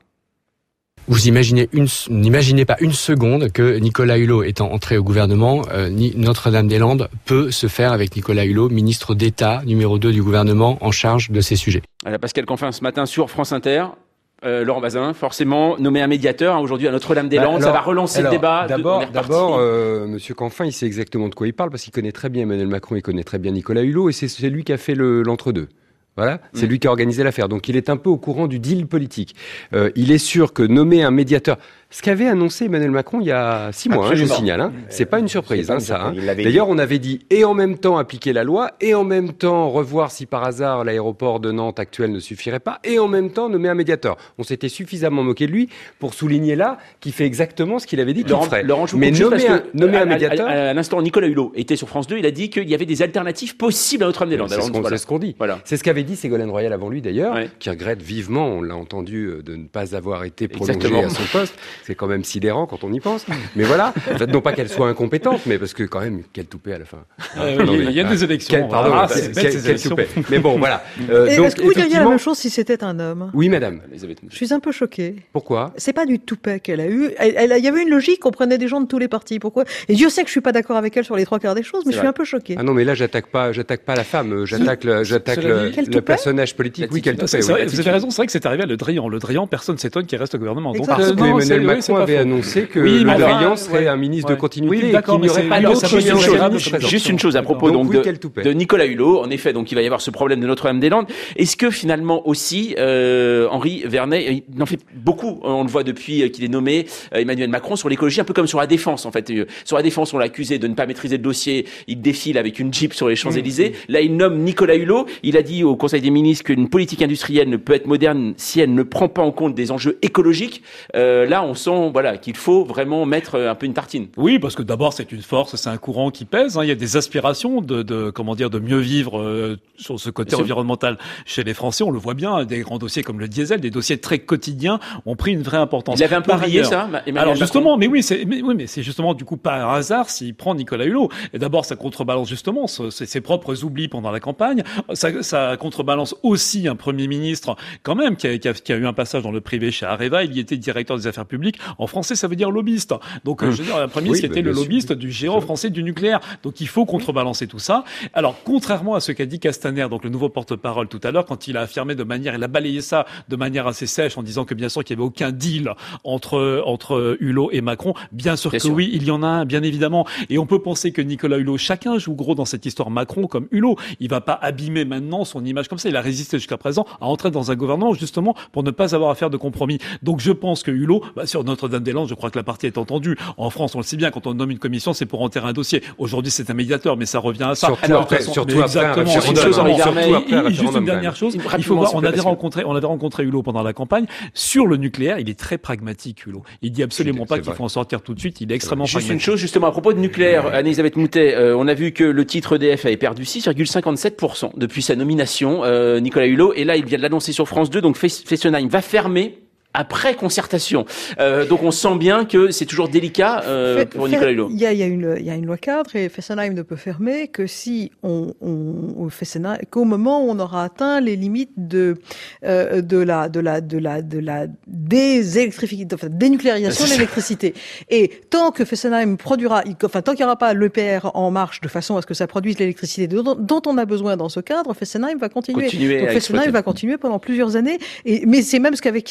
Speaker 10: Vous imaginez une, n'imaginez pas une seconde que Nicolas Hulot étant entré au gouvernement, euh, Notre-Dame-des-Landes peut se faire avec Nicolas Hulot, ministre d'État, numéro deux du gouvernement, en charge de ces sujets.
Speaker 2: Alors, Pascal Canfin, ce matin sur France Inter. Euh, Laurent Bazin, forcément, nommé un médiateur, hein, aujourd'hui à Notre-Dame-des-Landes, bah, alors, ça va relancer
Speaker 5: alors,
Speaker 2: le débat.
Speaker 5: D'abord,
Speaker 2: de,
Speaker 5: d'abord euh, Monsieur Canfin, il sait exactement de quoi il parle, parce qu'il connaît très bien Emmanuel Macron, il connaît très bien Nicolas Hulot, et c'est, c'est lui qui a fait le, l'entre-deux. Voilà, c'est mmh. lui qui a organisé l'affaire. Donc il est un peu au courant du deal politique. Euh, il est sûr que nommer un médiateur, ce qu'avait annoncé Emmanuel Macron il y a six mois, hein, je signale, hein, c'est pas une surprise, hein, ça. Hein. D'ailleurs, on avait dit et en même temps appliquer la loi, et en même temps revoir si par hasard l'aéroport de Nantes actuel ne suffirait pas, et en même temps nommer un médiateur. On s'était suffisamment moqué de lui pour souligner là qu'il fait exactement ce qu'il avait dit qu'il
Speaker 2: Laurent,
Speaker 5: ferait.
Speaker 2: Laurent, je vous
Speaker 5: Mais nommer, un, nommer
Speaker 2: à,
Speaker 5: un médiateur.
Speaker 2: À, à, à l'instant, Nicolas Hulot était sur France deux, il a dit qu'il y avait des alternatives possibles à Notre-Dame-des-Landes.
Speaker 5: C'est, ce qu'on, voilà. c'est ce qu'on dit.
Speaker 2: Voilà.
Speaker 5: C'est ce qu'avait dit Ségolène Royal avant lui d'ailleurs,
Speaker 2: ouais.
Speaker 5: qui regrette vivement, on l'a entendu, de ne pas avoir été prolongé
Speaker 2: Exactement.
Speaker 5: à son poste. C'est quand même sidérant quand on y pense. Mais voilà, en fait, non pas qu'elle soit incompétente, mais parce que quand même, quel toupet à la fin.
Speaker 1: Euh, non, il y a des élections.
Speaker 5: Quel, pardon,
Speaker 1: ah,
Speaker 5: quel,
Speaker 1: c'est
Speaker 5: quel, quel toupet. Mais bon, voilà.
Speaker 6: Euh, donc, est-ce que vous diriez la même chose si c'était un homme?
Speaker 5: Oui, madame.
Speaker 6: Je suis un peu choquée.
Speaker 5: Pourquoi?
Speaker 6: C'est pas du toupet qu'elle a eu. Elle, elle, il y avait une logique, on prenait des gens de tous les partis. Pourquoi? Et Dieu sait que je suis pas d'accord avec elle sur les trois quarts des choses, mais c'est je suis vrai. un peu choquée.
Speaker 5: Ah non, mais là, j'attaque pas, j'attaque pas la femme, j'attaque le, j'attaque le, le personnage politique. Oui, quel toupet.
Speaker 1: Vous avez raison, c'est vrai que c'est arrivé à Le Drian. Le Drian, personne s'étonne qu'il reste au gouvernement.
Speaker 5: Donc, parce que Emmanuel Macron avait annoncé que Le Drian serait un ministre de continuité et qu'il n'y aurait pas d'autre
Speaker 2: chose. Juste une chose à propos donc de Nicolas Hulot. En effet, donc il va y avoir ce problème de Notre-Dame-des-Landes. Est-ce que finalement aussi Henri Vernet, il en fait beaucoup, on le voit depuis qu'il est nommé, Emmanuel Macron, sur l'écologie, un peu comme sur la défense en fait. Sur la défense, on l'a accusé de ne pas maîtriser le dossier. Il défile avec une Jeep sur les Champs-Élysées. Là, il nomme Nicolas Hulot. Il a dit au Conseil des ministres qu'une politique industrielle ne peut être moderne si elle ne prend pas en compte des enjeux écologiques. Euh, là, on sent voilà qu'il faut vraiment mettre un peu une tartine.
Speaker 1: Oui, parce que d'abord c'est une force, c'est un courant qui pèse. Hein. Il y a des aspirations de, de comment dire, de mieux vivre euh, sur ce côté Bien environnemental sûr. Chez les Français. On le voit bien. Des grands dossiers comme le diesel, des dossiers très quotidiens ont pris une vraie importance.
Speaker 2: Il avait un peu oublié ça. Emmanuel
Speaker 1: Alors justement,
Speaker 2: Macron.
Speaker 1: mais oui, c'est mais, oui, mais c'est justement du coup pas un hasard s'il prend Nicolas Hulot. Et d'abord, ça contrebalance justement ce, ses, ses propres oublis pendant la campagne. Ça, ça contrebalance aussi un Premier ministre quand même qui a, qui, a, qui a eu un passage dans le privé chez Areva. Il y était directeur des affaires publiques. En français, ça veut dire lobbyiste. Donc, mmh. je veux dire, un Premier ministre oui, qui était le lobbyiste sûr. Du géant français du nucléaire. Donc, il faut contrebalancer tout ça. Alors, contrairement à ce qu'a dit Castaner, donc le nouveau porte-parole tout à l'heure, quand il a affirmé de manière, il a balayé ça de manière assez sèche en disant que bien sûr qu'il n'y avait aucun deal entre entre Hulot et Macron. Bien sûr bien que sûr. Oui, il y en a un, bien évidemment. Et on peut penser que Nicolas Hulot, chacun joue gros dans cette histoire Macron comme Hulot. Il va pas abîmer maintenant son image comme ça. Il a résisté jusqu'à présent à entrer dans un gouvernement justement pour ne pas avoir à faire de compromis. Donc je pense que Hulot, bah, sur Notre-Dame-des-Landes, je crois que la partie est entendue. En France, on le sait bien, quand on nomme une commission, c'est pour enterrer un dossier. Aujourd'hui, c'est un médiateur, mais ça revient à ça.
Speaker 5: Surtout Alors, après, façon, surtout
Speaker 1: exactement.
Speaker 5: Après,
Speaker 1: une chose,
Speaker 5: surtout
Speaker 1: après, juste une dernière chose. Il faut voir, on avait rencontré, on avait rencontré Hulot pendant la campagne sur le nucléaire. Il est très pragmatique, Hulot. Il dit absolument pas qu'il faut en sortir tout de suite. Il est extrêmement
Speaker 2: Juste
Speaker 1: pragmatique.
Speaker 2: Juste une chose, justement, à propos de nucléaire, Anne-Elisabeth Moutet, euh, on a vu que le titre E D F avait perdu six virgule cinquante-sept pour cent depuis sa nomination, euh, Nicolas Hulot. Et là, il vient de l'annoncer sur France deux. Donc, Fessenheim va fermer après concertation. Euh, donc on sent bien que c'est toujours délicat euh, fait, pour Nicolas Hulot.
Speaker 6: Il y a, y a une, il y a une loi cadre et Fessenheim ne peut fermer que si on, on, Fessenheim, qu'au moment où on aura atteint les limites de euh, de la de la de la de la désélectrification, enfin, dénucléarisation de l'électricité. Et tant que Fessenheim produira, enfin tant qu'il n'y aura pas l'E P R en marche de façon à ce que ça produise l'électricité dont, dont on a besoin dans ce cadre, Fessenheim va continuer.
Speaker 2: continuer
Speaker 6: donc Fessenheim va continuer pendant plusieurs années. Et mais c'est même ce qu'avec a su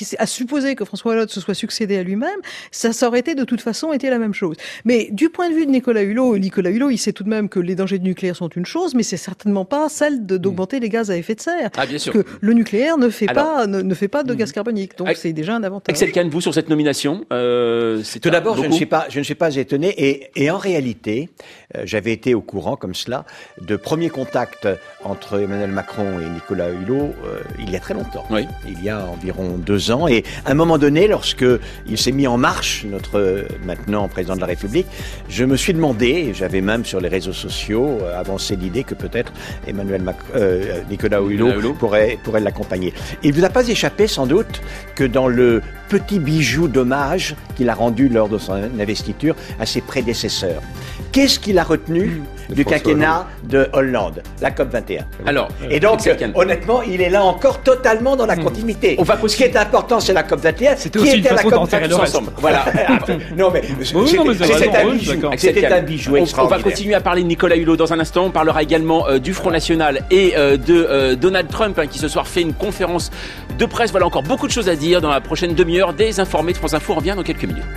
Speaker 6: supposer que François Hollande se soit succédé à lui-même, ça, ça aurait été de toute façon été la même chose. Mais du point de vue de Nicolas Hulot, Nicolas Hulot, il sait tout de même que les dangers du nucléaire sont une chose, mais c'est certainement pas celle de, d'augmenter mmh. les gaz à effet de serre.
Speaker 2: Ah, bien sûr.
Speaker 6: Parce que le nucléaire ne fait
Speaker 2: Alors,
Speaker 6: pas, ne, ne fait pas de
Speaker 2: mmh.
Speaker 6: gaz carbonique. Donc, c'est déjà un avantage.
Speaker 2: Axel Kahn, vous, sur cette nomination, euh, c'est
Speaker 3: tout d'abord, je ne suis pas, je ne suis pas étonné. Et, et en réalité, euh, j'avais été au courant, comme cela, de premiers contacts entre Emmanuel Macron et Nicolas Hulot euh, il y a très longtemps.
Speaker 2: Oui.
Speaker 3: Il y a environ deux ans. Et à un moment donné, lorsque il s'est mis en marche, notre euh, maintenant président de la République, je me suis demandé, et j'avais même sur les réseaux sociaux euh, avancé l'idée que peut-être Emmanuel Macron, euh, Nicolas Hulot, Hulot pourrait, pourrait l'accompagner. Il ne vous a pas échappé, sans doute, que dans le petit bijou d'hommage qu'il a rendu lors de son investiture à ses prédécesseurs, qu'est-ce qu'il a retenu mmh. du quinquennat de Hollande? La COP vingt et un.
Speaker 2: Alors,
Speaker 3: et donc, honnêtement, il est là encore totalement dans la mmh. continuité. On va Ce qui est important, c'est la COP vingt et un.
Speaker 1: C'était aussi une façon d'enterrer le reste.
Speaker 3: Voilà. non, mais c'était un bijou. C'était un bijou extraordinaire.
Speaker 2: On va continuer à parler de Nicolas Hulot dans un instant. On parlera également euh, du Front National et euh, de euh, Donald Trump, hein, qui ce soir fait une conférence de presse. Voilà, encore beaucoup de choses à dire dans la prochaine demi-heure. Des informés de France Info. On revient dans quelques minutes.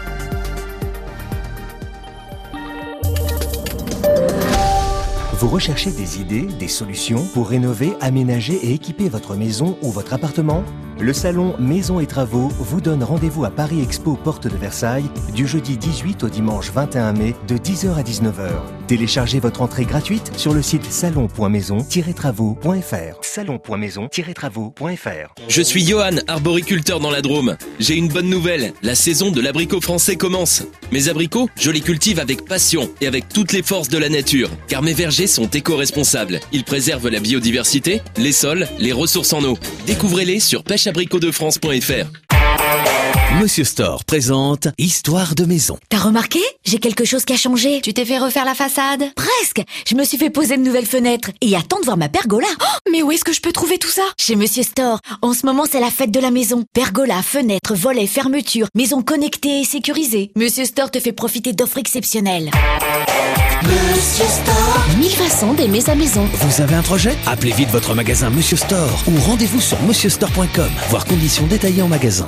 Speaker 11: Vous recherchez des idées, des solutions pour rénover, aménager et équiper votre maison ou votre appartement ? Le salon Maison et Travaux vous donne rendez-vous à Paris Expo Porte de Versailles du jeudi dix-huit au dimanche vingt et un mai de dix heures à dix-neuf heures. Téléchargez votre entrée gratuite sur le site salon point maison tiret travaux point f r. salon point maison tiret travaux point f r.
Speaker 12: Je suis Johan, arboriculteur dans la Drôme. J'ai une bonne nouvelle, la saison de l'abricot français commence. Mes abricots, je les cultive avec passion et avec toutes les forces de la nature, car mes vergers sont éco-responsables. Ils préservent la biodiversité, les sols, les ressources en eau. Découvrez-les sur pêche abricot de france point f r.
Speaker 13: Monsieur Store présente Histoire de maison.
Speaker 14: T'as remarqué ? J'ai quelque chose qui a changé. Tu t'es fait refaire la façade ? Presque. Je me suis fait poser de nouvelles fenêtres. Et attends de voir ma pergola. Oh, mais où est-ce que je peux trouver tout ça ? Chez Monsieur Store. En ce moment, c'est la fête de la maison. Pergola, fenêtres, volets, fermetures, maison connectée et sécurisée. Monsieur Store te fait profiter d'offres exceptionnelles. Monsieur Store. Mille façons d'aimer sa maison.
Speaker 13: Vous avez un projet ? Appelez vite votre magasin Monsieur Store ou rendez-vous sur monsieur store point com. Voir conditions détaillées en magasin.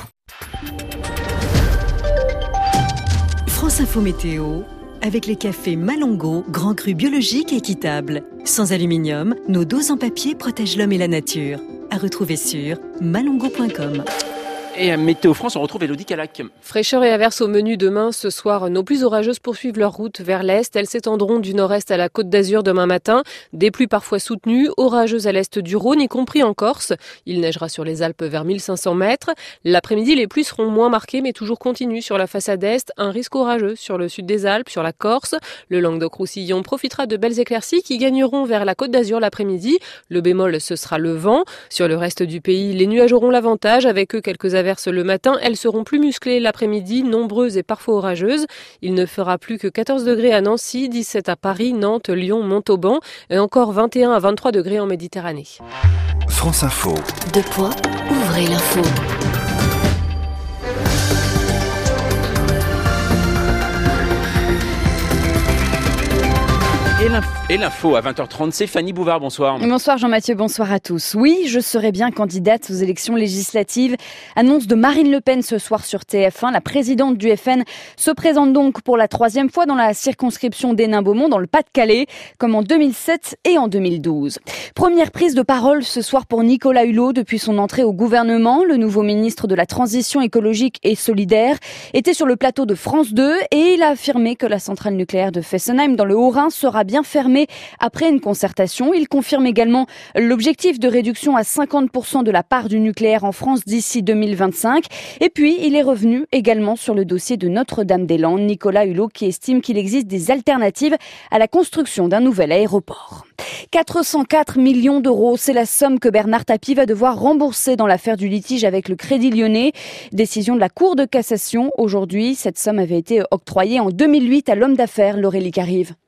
Speaker 15: France Info Météo, avec les cafés Malongo, grand cru biologique et équitable. Sans aluminium, nos doses en papier protègent l'homme et la nature. À retrouver sur malongo point com.
Speaker 2: Et à Météo France, on retrouve Élodie Calac.
Speaker 16: Fraîcheur et averses au menu demain. Ce soir, nos pluies orageuses poursuivent leur route vers l'est. Elles s'étendront du nord-est à la Côte d'Azur demain matin. Des pluies parfois soutenues, orageuses à l'est du Rhône, y compris en Corse. Il neigera sur les Alpes vers mille cinq cents mètres. L'après-midi, les pluies seront moins marquées, mais toujours continues sur la façade est. Un risque orageux sur le sud des Alpes, sur la Corse. Le Languedoc-Roussillon profitera de belles éclaircies qui gagneront vers la Côte d'Azur l'après-midi. Le bémol, ce sera le vent. Sur le reste du pays, les nuages auront l'avantage, avec eux quelques averses le matin. Elles seront plus musclées l'après-midi, nombreuses et parfois orageuses. Il ne fera plus que quatorze degrés à Nancy, dix-sept à Paris, Nantes, Lyon, Montauban et encore vingt et un à vingt-trois degrés en Méditerranée.
Speaker 11: France Info.
Speaker 14: Deux points, ouvrez l'info.
Speaker 2: Et l'info à vingt heures trente, c'est Fanny Bouvard, bonsoir.
Speaker 17: Bonsoir Jean-Mathieu, bonsoir à tous. Oui, je serai bien candidate aux élections législatives. Annonce de Marine Le Pen ce soir sur T F un. La présidente du F N se présente donc pour la troisième fois dans la circonscription d'Hénin-Beaumont, dans le Pas-de-Calais, comme en deux mille sept et en deux mille douze. Première prise de parole ce soir pour Nicolas Hulot depuis son entrée au gouvernement. Le nouveau ministre de la Transition écologique et solidaire était sur le plateau de France deux et il a affirmé que la centrale nucléaire de Fessenheim dans le Haut-Rhin sera bien fermée après une concertation. Il confirme également l'objectif de réduction à cinquante pour cent de la part du nucléaire en France d'ici deux mille vingt-cinq. Et puis, il est revenu également sur le dossier de Notre-Dame-des-Landes. Nicolas Hulot qui estime qu'il existe des alternatives à la construction d'un nouvel aéroport. quatre cent quatre millions d'euros, c'est la somme que Bernard Tapie va devoir rembourser dans l'affaire du litige avec le Crédit Lyonnais. Décision de la Cour de cassation aujourd'hui. Cette somme avait été octroyée en deux mille huit à l'homme d'affaires Laurélie Carive.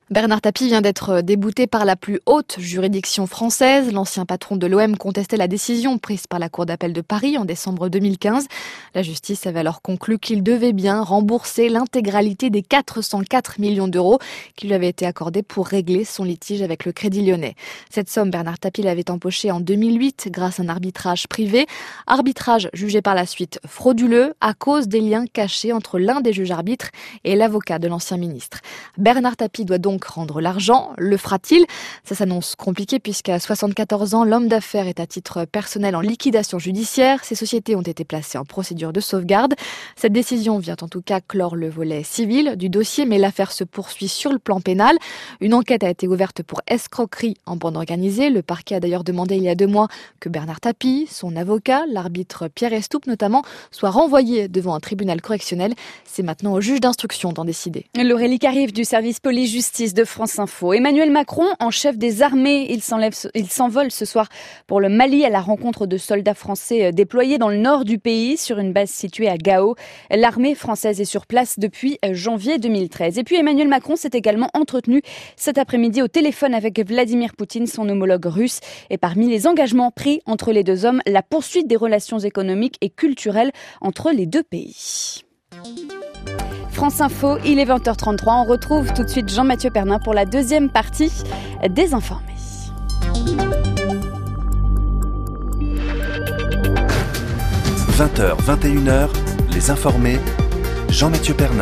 Speaker 18: Bernard Tapie vient d'être débouté par la plus haute juridiction française. L'ancien patron de l'O M contestait la décision prise par la Cour d'appel de Paris en décembre deux mille quinze. La justice avait alors conclu qu'il devait bien rembourser l'intégralité des quatre cent quatre millions d'euros qui lui avaient été accordés pour régler son litige avec le Crédit Lyonnais. Cette somme, Bernard Tapie l'avait empochée en deux mille huit grâce à un arbitrage privé. Arbitrage jugé par la suite frauduleux à cause des liens cachés entre l'un des juges arbitres et l'avocat de l'ancien ministre. Bernard Tapie doit donc rendre l'argent. Le fera-t-il ? Ça s'annonce compliqué puisqu'à soixante-quatorze ans, l'homme d'affaires est à titre personnel en liquidation judiciaire. Ses sociétés ont été placées en procédure de sauvegarde. Cette décision vient en tout cas clore le volet civil du dossier, mais l'affaire se poursuit sur le plan pénal. Une enquête a été ouverte pour escroquerie en bande organisée. Le parquet a d'ailleurs demandé il y a deux mois que Bernard Tapie, son avocat, l'arbitre Pierre Estoupe notamment, soient renvoyés devant un tribunal correctionnel. C'est maintenant au juge d'instruction d'en décider.
Speaker 17: L'Aurélie Carive du service police-justice de France Info. Emmanuel Macron, en chef des armées, il s'enlève, il s'envole ce soir pour le Mali à la rencontre de soldats français déployés dans le nord du pays sur une base située à Gao. L'armée française est sur place depuis janvier deux mille treize. Et puis Emmanuel Macron s'est également entretenu cet après-midi au téléphone avec Vladimir Poutine, son homologue russe. Et parmi les engagements pris entre les deux hommes, la poursuite des relations économiques et culturelles entre les deux pays. France Info, il est vingt heures trente-trois. On retrouve tout de suite Jean-Mathieu Pernin pour la deuxième partie des Informés.
Speaker 8: vingt heures, vingt et une heures, Les Informés, Jean-Mathieu Pernin.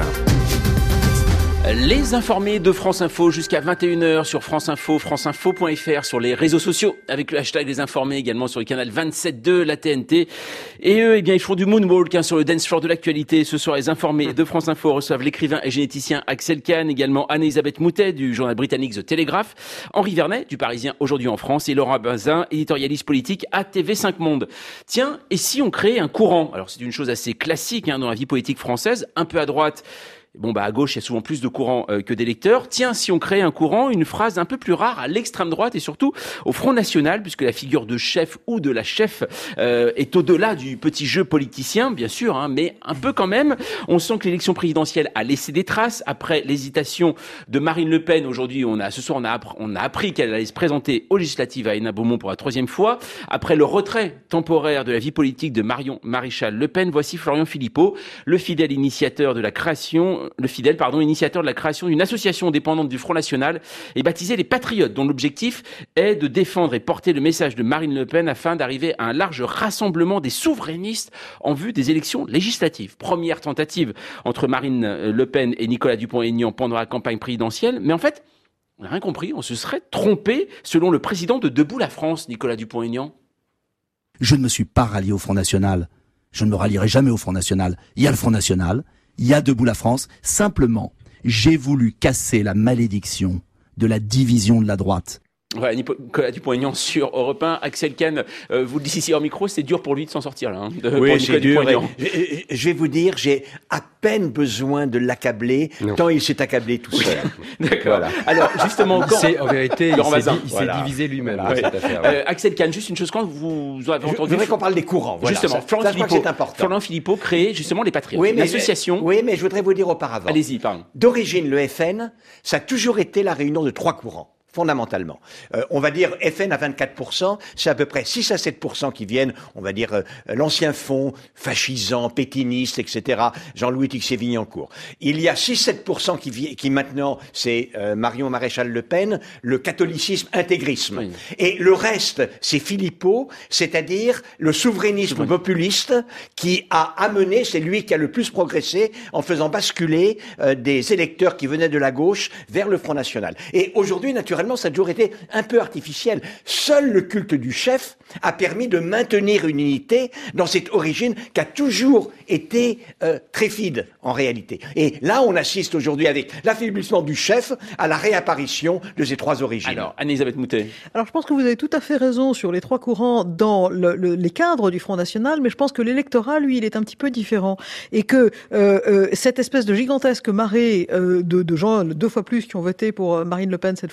Speaker 2: Les Informés de France Info jusqu'à vingt et une heures sur France Info, franceinfo point f r, sur les réseaux sociaux, avec le hashtag Les Informés, également sur le canal vingt-sept de la T N T. Et eux, eh bien, ils font du moonwalk hein, sur le dance floor de l'actualité. Ce soir, Les Informés de France Info reçoivent l'écrivain et généticien Axel Kahn, également Anne-Elisabeth Moutet du journal britannique The Telegraph, Henri Vernet du Parisien Aujourd'hui en France et Laurent Bazin, éditorialiste politique à T V cinq Monde. Tiens, et si on créait un courant ? Alors c'est une chose assez classique hein, dans la vie politique française, un peu à droite. Bon, bah, à gauche, il y a souvent plus de courants euh, que d'électeurs. Tiens, si on crée un courant, une phrase un peu plus rare à l'extrême droite et surtout au Front National, puisque la figure de chef ou de la chef euh, est au-delà du petit jeu politicien, bien sûr, hein, mais un peu quand même. On sent que l'élection présidentielle a laissé des traces. Après l'hésitation de Marine Le Pen, aujourd'hui, on a, ce soir, on a, on a appris qu'elle allait se présenter aux législatives à Hénin-Beaumont pour la troisième fois. Après le retrait temporaire de la vie politique de Marion Maréchal Le Pen, voici Florian Philippot, le fidèle initiateur de la création le fidèle, pardon, initiateur de la création d'une association dépendante du Front National et baptisée les Patriotes, dont l'objectif est de défendre et porter le message de Marine Le Pen afin d'arriver à un large rassemblement des souverainistes en vue des élections législatives. Première tentative entre Marine Le Pen et Nicolas Dupont-Aignan pendant la campagne présidentielle, mais en fait, on n'a rien compris, on se serait trompé selon le président de Debout la France, Nicolas Dupont-Aignan.
Speaker 19: Je ne me suis pas rallié au Front National. Je ne me rallierai jamais au Front National. Il y a le Front National. Il y a Debout la France. Simplement, j'ai voulu casser la malédiction de la division de la droite.
Speaker 2: Voilà, Nicolas Dupont-Aignan sur Europe un. Axel Kahn, euh, vous le dites ici hors micro, c'est dur pour lui de s'en sortir là. Hein, de,
Speaker 3: oui, c'est dur. Je, je vais vous dire, j'ai à peine besoin de l'accabler, non. tant il s'est accablé tout seul.
Speaker 2: D'accord. Voilà. Alors justement, quand...
Speaker 5: c'est, en vérité, il, s'est, di- il
Speaker 3: voilà.
Speaker 5: s'est divisé lui-même
Speaker 3: voilà.
Speaker 5: cette affaire. Ouais.
Speaker 2: Euh, Axel Kahn, juste une chose, quand vous avez entendu...
Speaker 3: Je voudrais qu'on parle des courants. Voilà.
Speaker 2: Justement,
Speaker 3: ça,
Speaker 2: Florent,
Speaker 3: ça,
Speaker 2: Philippot,
Speaker 3: c'est important.
Speaker 2: Florent Philippot crée justement les Patriotes,
Speaker 3: oui, mais,
Speaker 2: l'association...
Speaker 3: Oui, mais je voudrais vous dire auparavant.
Speaker 2: Allez-y, pardon.
Speaker 3: D'origine, le F N, ça a toujours été la réunion de trois courants. Fondamentalement. Euh, on va dire F N à vingt-quatre pour cent, c'est à peu près six à sept pour cent qui viennent, on va dire, euh, l'ancien fond, fascisant, pétiniste, et cetera, Jean-Louis Tixier-Vignancourt. Il y a six à sept pour cent qui, vi- qui maintenant, c'est euh, Marion Maréchal Le Pen, le catholicisme, intégrisme. Oui. Et le reste, c'est Philippot, c'est-à-dire le souverainisme oui. populiste qui a amené, c'est lui qui a le plus progressé en faisant basculer euh, des électeurs qui venaient de la gauche vers le Front National. Et aujourd'hui, naturellement, ça a toujours été un peu artificiel. Seul le culte du chef a permis de maintenir une unité dans cette origine qui a toujours été euh, trépide en réalité. Et là, on assiste aujourd'hui avec l'affaiblissement du chef à la réapparition de ces trois origines.
Speaker 2: Alors, Anne-Elisabeth Moutet.
Speaker 6: Alors, je pense que vous avez tout à fait raison sur les trois courants dans le, le, les cadres du Front National, mais je pense que l'électorat, lui, il est un petit peu différent. Et que euh, euh, cette espèce de gigantesque marée euh, de, de gens, deux fois plus, qui ont voté pour Marine Le Pen cette fois-ci,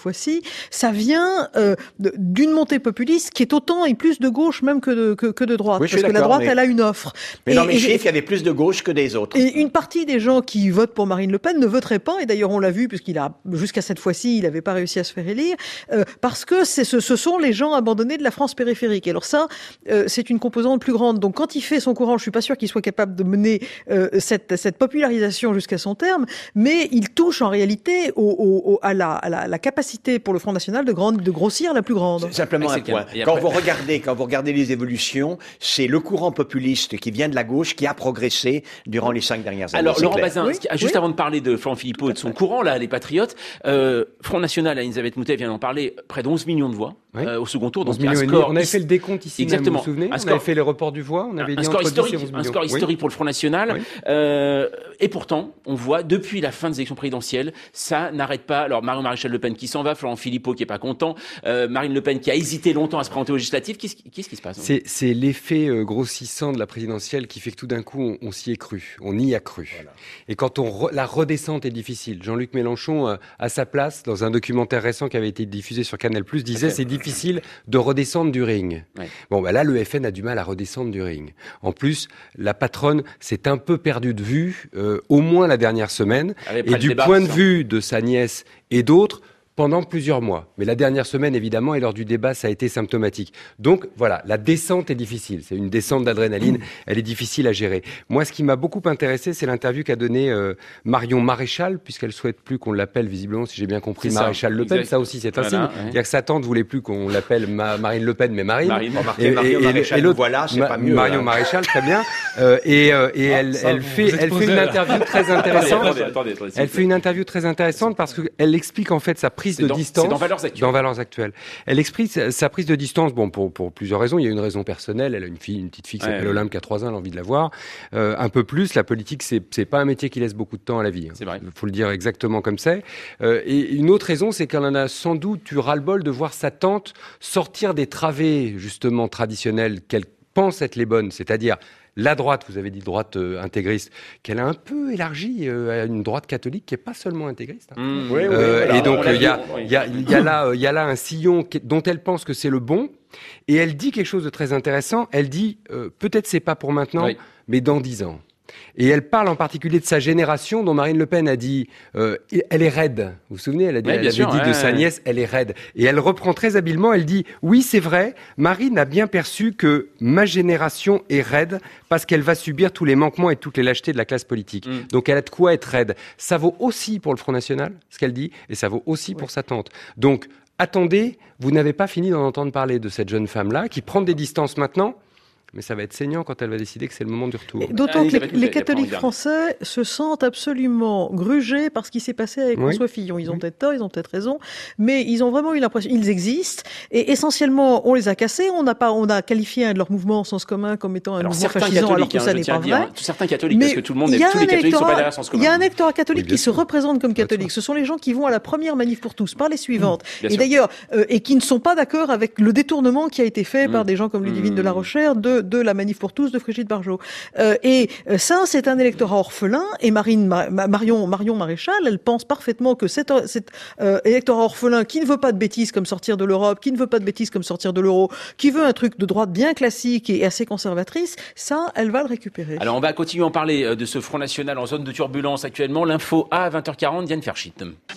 Speaker 6: ça vient euh, d'une montée populiste qui est autant et plus de gauche même que de, que, que de droite.
Speaker 3: Oui,
Speaker 6: parce que la droite, mais... elle a une offre.
Speaker 3: Mais
Speaker 6: et,
Speaker 3: dans mes
Speaker 6: et,
Speaker 3: chiffres, il y avait plus de gauche que des autres.
Speaker 6: Et une partie des gens qui votent pour Marine Le Pen ne voteraient pas, et d'ailleurs on l'a vu, puisqu'il a, jusqu'à cette fois-ci, il n'avait pas réussi à se faire élire, euh, parce que c'est, ce, ce sont les gens abandonnés de la France périphérique. Et alors ça, euh, c'est une composante plus grande. Donc quand il fait son courant, je suis pas sûr qu'il soit capable de mener euh, cette, cette popularisation jusqu'à son terme, mais il touche en réalité au, au, au, à, la, à la, la capacité pour le Front National de, grande, de grossir la plus grande.
Speaker 3: C'est simplement un point. Quand vous regardez, quand vous regardez les évolutions, c'est le courant populiste qui vient de la gauche qui a progressé durant les cinq dernières années.
Speaker 2: Alors Laurent Bazin,
Speaker 6: oui,
Speaker 2: juste
Speaker 6: oui.
Speaker 2: avant de parler de Florent Philippot et de son courant, là, les Patriotes, euh, Front National, Elisabeth Moutet vient d'en parler, près de onze millions de voix
Speaker 5: oui.
Speaker 2: euh, au second tour. Donc
Speaker 5: un score, on avait fait le décompte ici,
Speaker 2: exactement.
Speaker 5: Même, vous vous souvenez
Speaker 2: un
Speaker 5: On
Speaker 2: score,
Speaker 5: avait fait les reports du voix, on avait
Speaker 2: un,
Speaker 5: dit
Speaker 2: score
Speaker 5: entre
Speaker 2: historique,
Speaker 5: dix et onze millions.
Speaker 2: un score historique oui. pour le Front National. Oui. Euh, et pourtant, on voit depuis la fin des élections présidentielles, ça n'arrête pas. Alors Marion Maréchal Le Pen qui s'en va, Florent Philippot qui est pas content, euh, Marine Le Pen qui a hésité longtemps à se présenter aux législatives. Qu'est-ce, qu'est-ce qui se passe?
Speaker 5: C'est, c'est l'effet euh, grossissant de la présidentielle qui fait que tout d'un coup, on, on s'y est cru, on y a cru. Voilà. Et quand on re, la redescente est difficile. Jean-Luc Mélenchon, euh, à sa place, dans un documentaire récent qui avait été diffusé sur Canal+, disait okay. c'est difficile de redescendre du ring. Ouais. Bon, bah là, le F N a du mal à redescendre du ring. En plus, la patronne s'est un peu perdue de vue, euh, au moins la dernière semaine, et du débat, point de vue de sa nièce et d'autres, pendant plusieurs mois. Mais la dernière semaine, évidemment, et lors du débat, ça a été symptomatique. Donc, voilà, la descente est difficile. C'est une descente d'adrénaline. Elle est difficile à gérer. Moi, ce qui m'a beaucoup intéressé, c'est l'interview qu'a donnée euh, Marion Maréchal, puisqu'elle souhaite plus qu'on l'appelle, visiblement, si j'ai bien compris, c'est Maréchal ça. Le Pen. Exact. Ça aussi, c'est un voilà, signe. Ouais. C'est-à-dire que sa tante voulait plus qu'on l'appelle Ma- Marine Le Pen, mais Marine.
Speaker 3: Marine. Et, et, Marion et, Maréchal, et l'autre, voilà, c'est Ma- pas mieux.
Speaker 5: Marion hein. Maréchal, très bien. Euh, et euh, et ah, elle, ça, elle, fait, elle fait une interview très intéressante. attendez, attendez, attendez, elle fait une interview très intéressante parce qu'elle explique en fait sa prise de distance.
Speaker 2: Valeurs actuelles.
Speaker 5: Dans Valeurs actuelles. Elle exprime sa, sa prise de distance, bon, pour, pour plusieurs raisons. Il y a une raison personnelle. Elle a une fille, une petite fille qui ouais, s'appelle ouais. Olympe, qui a trois ans, elle a envie de la voir. Euh, un peu plus, la politique, c'est, c'est pas un métier qui laisse beaucoup de temps à la vie. Hein.
Speaker 2: C'est vrai.
Speaker 5: Il faut le dire exactement comme c'est. Euh, et une autre raison, c'est qu'elle en a sans doute eu ras-le-bol de voir sa tante sortir des travées, justement, traditionnelles qu'elle pense être les bonnes. C'est-à-dire, la droite, vous avez dit droite euh, intégriste, qu'elle a un peu élargie euh, à une droite catholique qui n'est pas seulement intégriste. Hein. Mmh, oui, euh, oui, et donc, il y, y, y, y, euh, y a là un sillon qui, dont elle pense que c'est le bon. Et elle dit quelque chose de très intéressant. Elle dit, euh, peut-être c'est pas pour maintenant, oui. mais dans dix ans. Et elle parle en particulier de sa génération, dont Marine Le Pen a dit euh, elle est raide. Vous vous souvenez, elle, a dit, ouais, elle avait sûr, dit ouais, de sa nièce, elle est raide. Et elle reprend très habilement, elle dit oui, c'est vrai, Marine a bien perçu que ma génération est raide parce qu'elle va subir tous les manquements et toutes les lâchetés de la classe politique. Mm. Donc elle a de quoi être raide. Ça vaut aussi pour le Front National, ce qu'elle dit, et ça vaut aussi oui. pour sa tante. Donc attendez, vous n'avez pas fini d'en entendre parler de cette jeune femme-là qui prend des distances maintenant. Mais ça va être saignant quand elle va décider que c'est le moment du retour.
Speaker 6: Et d'autant que les, les catholiques français se sentent absolument grugés par ce qui s'est passé avec oui. François Fillon. Ils ont oui. peut-être tort, ils ont peut-être raison, mais ils ont vraiment eu l'impression, ils existent, et essentiellement, on les a cassés, on a pas, on a qualifié un de leurs mouvements en sens commun comme étant un alors, mouvement fascisant, alors que ça hein, n'est pas vrai. Hein,
Speaker 2: certains catholiques, mais parce que tout le monde, est, tous les catholiques sont pas derrière sens commun.
Speaker 6: Il y a un électorat catholique oui, qui sûr. se représente comme catholique. Ce sont les gens qui vont à la première manif pour tous, pas les suivantes. Mmh, et d'ailleurs, euh, et qui ne sont pas d'accord avec le détournement qui a été fait mmh. par des gens comme Ludivine mmh. de la Rochère de, de la manif pour tous de Brigitte Bardot. Euh, et ça, c'est un électorat orphelin. Et Marine, Ma, Marion, Marion Maréchal, elle pense parfaitement que cet, cet euh, électorat orphelin qui ne veut pas de bêtises comme sortir de l'Europe, qui ne veut pas de bêtises comme sortir de l'euro, qui veut un truc de droite bien classique et assez conservatrice, ça, elle va le récupérer.
Speaker 2: Alors, on va continuer à en parler de ce Front National en zone de turbulence actuellement. L'info à vingt heures quarante, Diane Ferchit.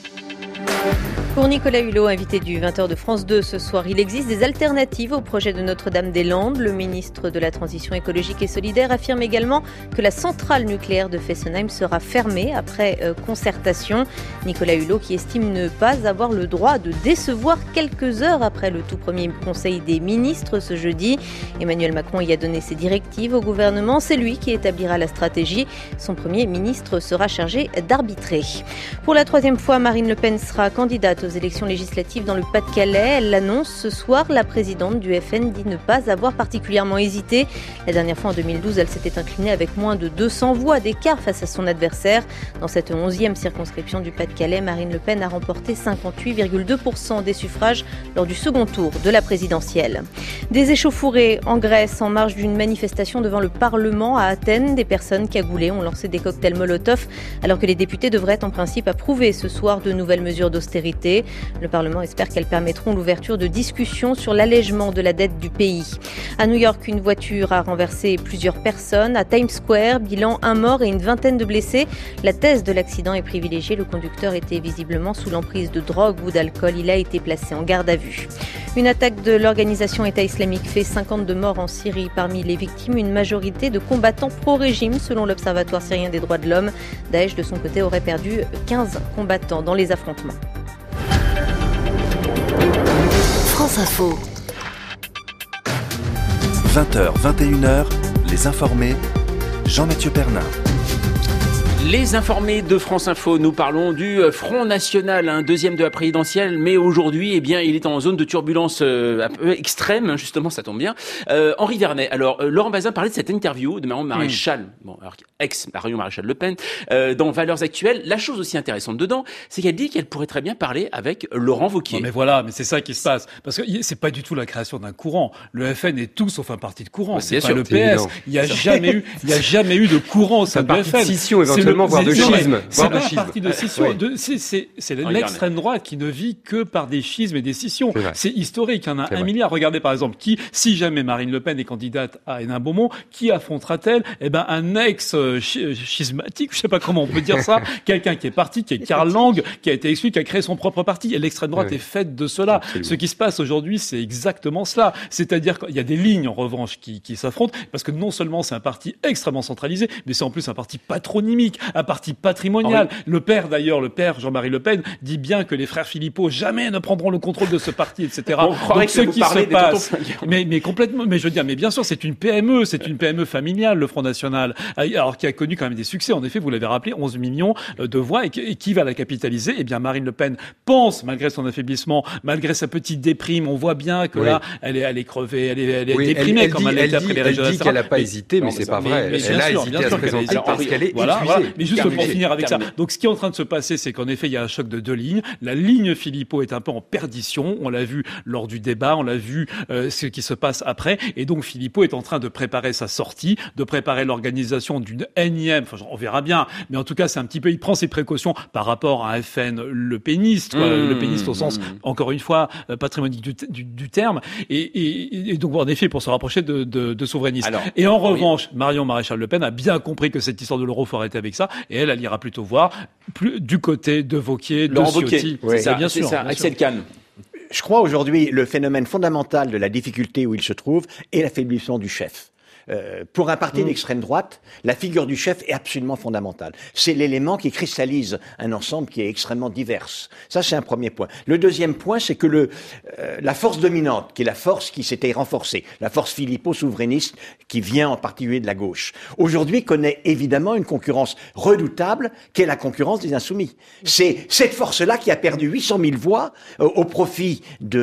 Speaker 7: Pour Nicolas Hulot, invité du vingt heures de France deux ce soir, il existe des alternatives au projet de Notre-Dame-des-Landes. Le ministre de la Transition écologique et solidaire affirme également que la centrale nucléaire de Fessenheim sera fermée après euh, concertation. Nicolas Hulot qui estime ne pas avoir le droit de décevoir quelques heures après le tout premier conseil des ministres ce jeudi. Emmanuel Macron y a donné ses directives au gouvernement. C'est lui qui établira la stratégie. Son premier ministre sera chargé d'arbitrer. Pour la troisième fois, Marine Le Pen sera candidate aux élections législatives dans le Pas-de-Calais. Elle l'annonce ce soir. La présidente du F N dit ne pas avoir particulièrement hésité. La dernière fois, en deux mille douze, elle s'était inclinée avec moins de deux cents voix d'écart face à son adversaire. Dans cette onzième circonscription du Pas-de-Calais, Marine Le Pen a remporté cinquante-huit virgule deux pour cent des suffrages lors du second tour de la présidentielle. Des échauffourées en Grèce en marge d'une manifestation devant le Parlement à Athènes. Des personnes cagoulées ont lancé des cocktails Molotov alors que les députés devraient en principe approuver ce soir de nouvelles mesures d'austérité. l'Assemblée. Le Parlement espère qu'elles permettront l'ouverture de discussions sur l'allègement de la dette du pays. À New York, une voiture a renversé plusieurs personnes. À Times Square, bilan un mort et une vingtaine de blessés. La thèse de l'accident est privilégiée. Le conducteur était visiblement sous l'emprise de drogue ou d'alcool. Il a été placé en garde à vue. Une attaque de l'organisation État islamique fait cinquante-deux morts en Syrie. Parmi les victimes, une majorité de combattants pro-régime, selon l'Observatoire syrien des droits de l'homme. Daesh, de son côté, aurait perdu quinze combattants dans les affrontements.
Speaker 8: France Info. vingt heures, vingt et une heures, Les Informés, Jean-Mathieu Pernin.
Speaker 2: Les informés de France Info, nous parlons du Front National, un deuxième de la présidentielle, mais aujourd'hui, eh bien, il est en zone de turbulence euh, un peu extrême, justement, ça tombe bien. Euh, Henri Vernet, alors, euh, Laurent Bazin parlait de cette interview de Marion Maréchal, mmh. bon, alors, ex-Marion Maréchal Le Pen, euh, dans Valeurs Actuelles. La chose aussi intéressante dedans, c'est qu'elle dit qu'elle pourrait très bien parler avec Laurent Wauquiez.
Speaker 1: Non, mais voilà, mais c'est ça qui se passe. Parce que c'est pas du tout la création d'un courant. Le F N est tout sauf un parti de courant. Ouais, c'est pas sûr, le P S. Évident. Il y a jamais eu, il y a jamais eu de courant au sein du F N.
Speaker 5: Scission, éventuellement, voire de schisme.
Speaker 1: C'est pas un parti de scission. De, c'est, c'est, c'est l'extrême droite qui ne vit que par des schismes et des scissions. C'est, c'est historique. Il y en a c'est un vrai. milliard. Regardez, par exemple, qui, si jamais Marine Le Pen est candidate à Hénin-Beaumont, qui affrontera-t-elle? Eh ben, un ex-schismatique, je sais pas comment on peut dire ça, quelqu'un qui est parti, qui est Karl Lang, qui a été exclu, qui a créé son propre parti. Et l'extrême droite oui. est faite de cela. Absolument. Ce qui se passe aujourd'hui, c'est exactement cela. C'est-à-dire qu'il y a des lignes, en revanche, qui, qui s'affrontent, parce que non seulement c'est un parti extrêmement centralisé, mais c'est en plus un parti patronymique, un parti patrimonial. Oui. Le père, d'ailleurs, le père Jean-Marie Le Pen dit bien que les frères Philippot jamais ne prendront le contrôle de ce parti, et cetera.
Speaker 2: On Donc, ce qui se passe,
Speaker 1: mais, mais complètement, mais je veux dire, mais bien sûr, c'est une P M E, c'est une P M E familiale, le Front National, alors qui a connu quand même des succès. En effet, vous l'avez rappelé, onze millions de voix, et, et qui va la capitaliser? Eh bien, Marine Le Pen pense, malgré son affaiblissement, malgré sa petite déprime, on voit bien que oui. là, elle est, elle est crevée, elle est, elle est oui, déprimée
Speaker 5: elle, elle
Speaker 1: comme
Speaker 5: dit,
Speaker 1: elle était après les
Speaker 5: régionales. Elle dit qu'elle n'a pas hésité, mais, mais c'est pas vrai. Mais, mais elle a sûr, hésité à se présenter parce qu'elle est
Speaker 1: voilà, voilà. Mais juste pour finir avec ça. Donc, ce qui est en train de se passer, c'est qu'en effet, il y a un choc de deux lignes. La ligne Philippot est un peu en perdition. On l'a vu lors du débat, on l'a vu euh, ce qui se passe après. Et donc, Philippot est en train de préparer sa sortie, de préparer l'organisation d'une énième, enfin, on verra bien, mais en tout cas, c'est un petit peu, il prend ses précautions par rapport à un F N le péniste, quoi, mmh, le péniste au sens, mmh. encore une fois, euh, patrimonial du, du, du terme. Et, et, et donc, en effet, pour se rapprocher de, de, de souverainistes. Alors, et en oui. revanche, Marion Maréchal Le Pen a bien compris que cette histoire de l'euro faut arrêter avec ça, et elle, elle ira plutôt voir plus du côté de Wauquiez, de Ciotti.
Speaker 2: Oui. C'est ça, bien sûr. C'est ça. Axel Kahn.
Speaker 3: Je crois aujourd'hui le phénomène fondamental de la difficulté où il se trouve est l'affaiblissement du chef. Euh, pour un parti mmh. d'extrême droite, la figure du chef est absolument fondamentale. C'est l'élément qui cristallise un ensemble qui est extrêmement divers. Ça, c'est un premier point. Le deuxième point, c'est que le, euh, la force dominante, qui est la force qui s'était renforcée, la force Philippot-souverainiste, qui vient en particulier de la gauche, aujourd'hui connaît évidemment une concurrence redoutable, qui est la concurrence des Insoumis. C'est cette force-là qui a perdu huit cent mille voix euh, au profit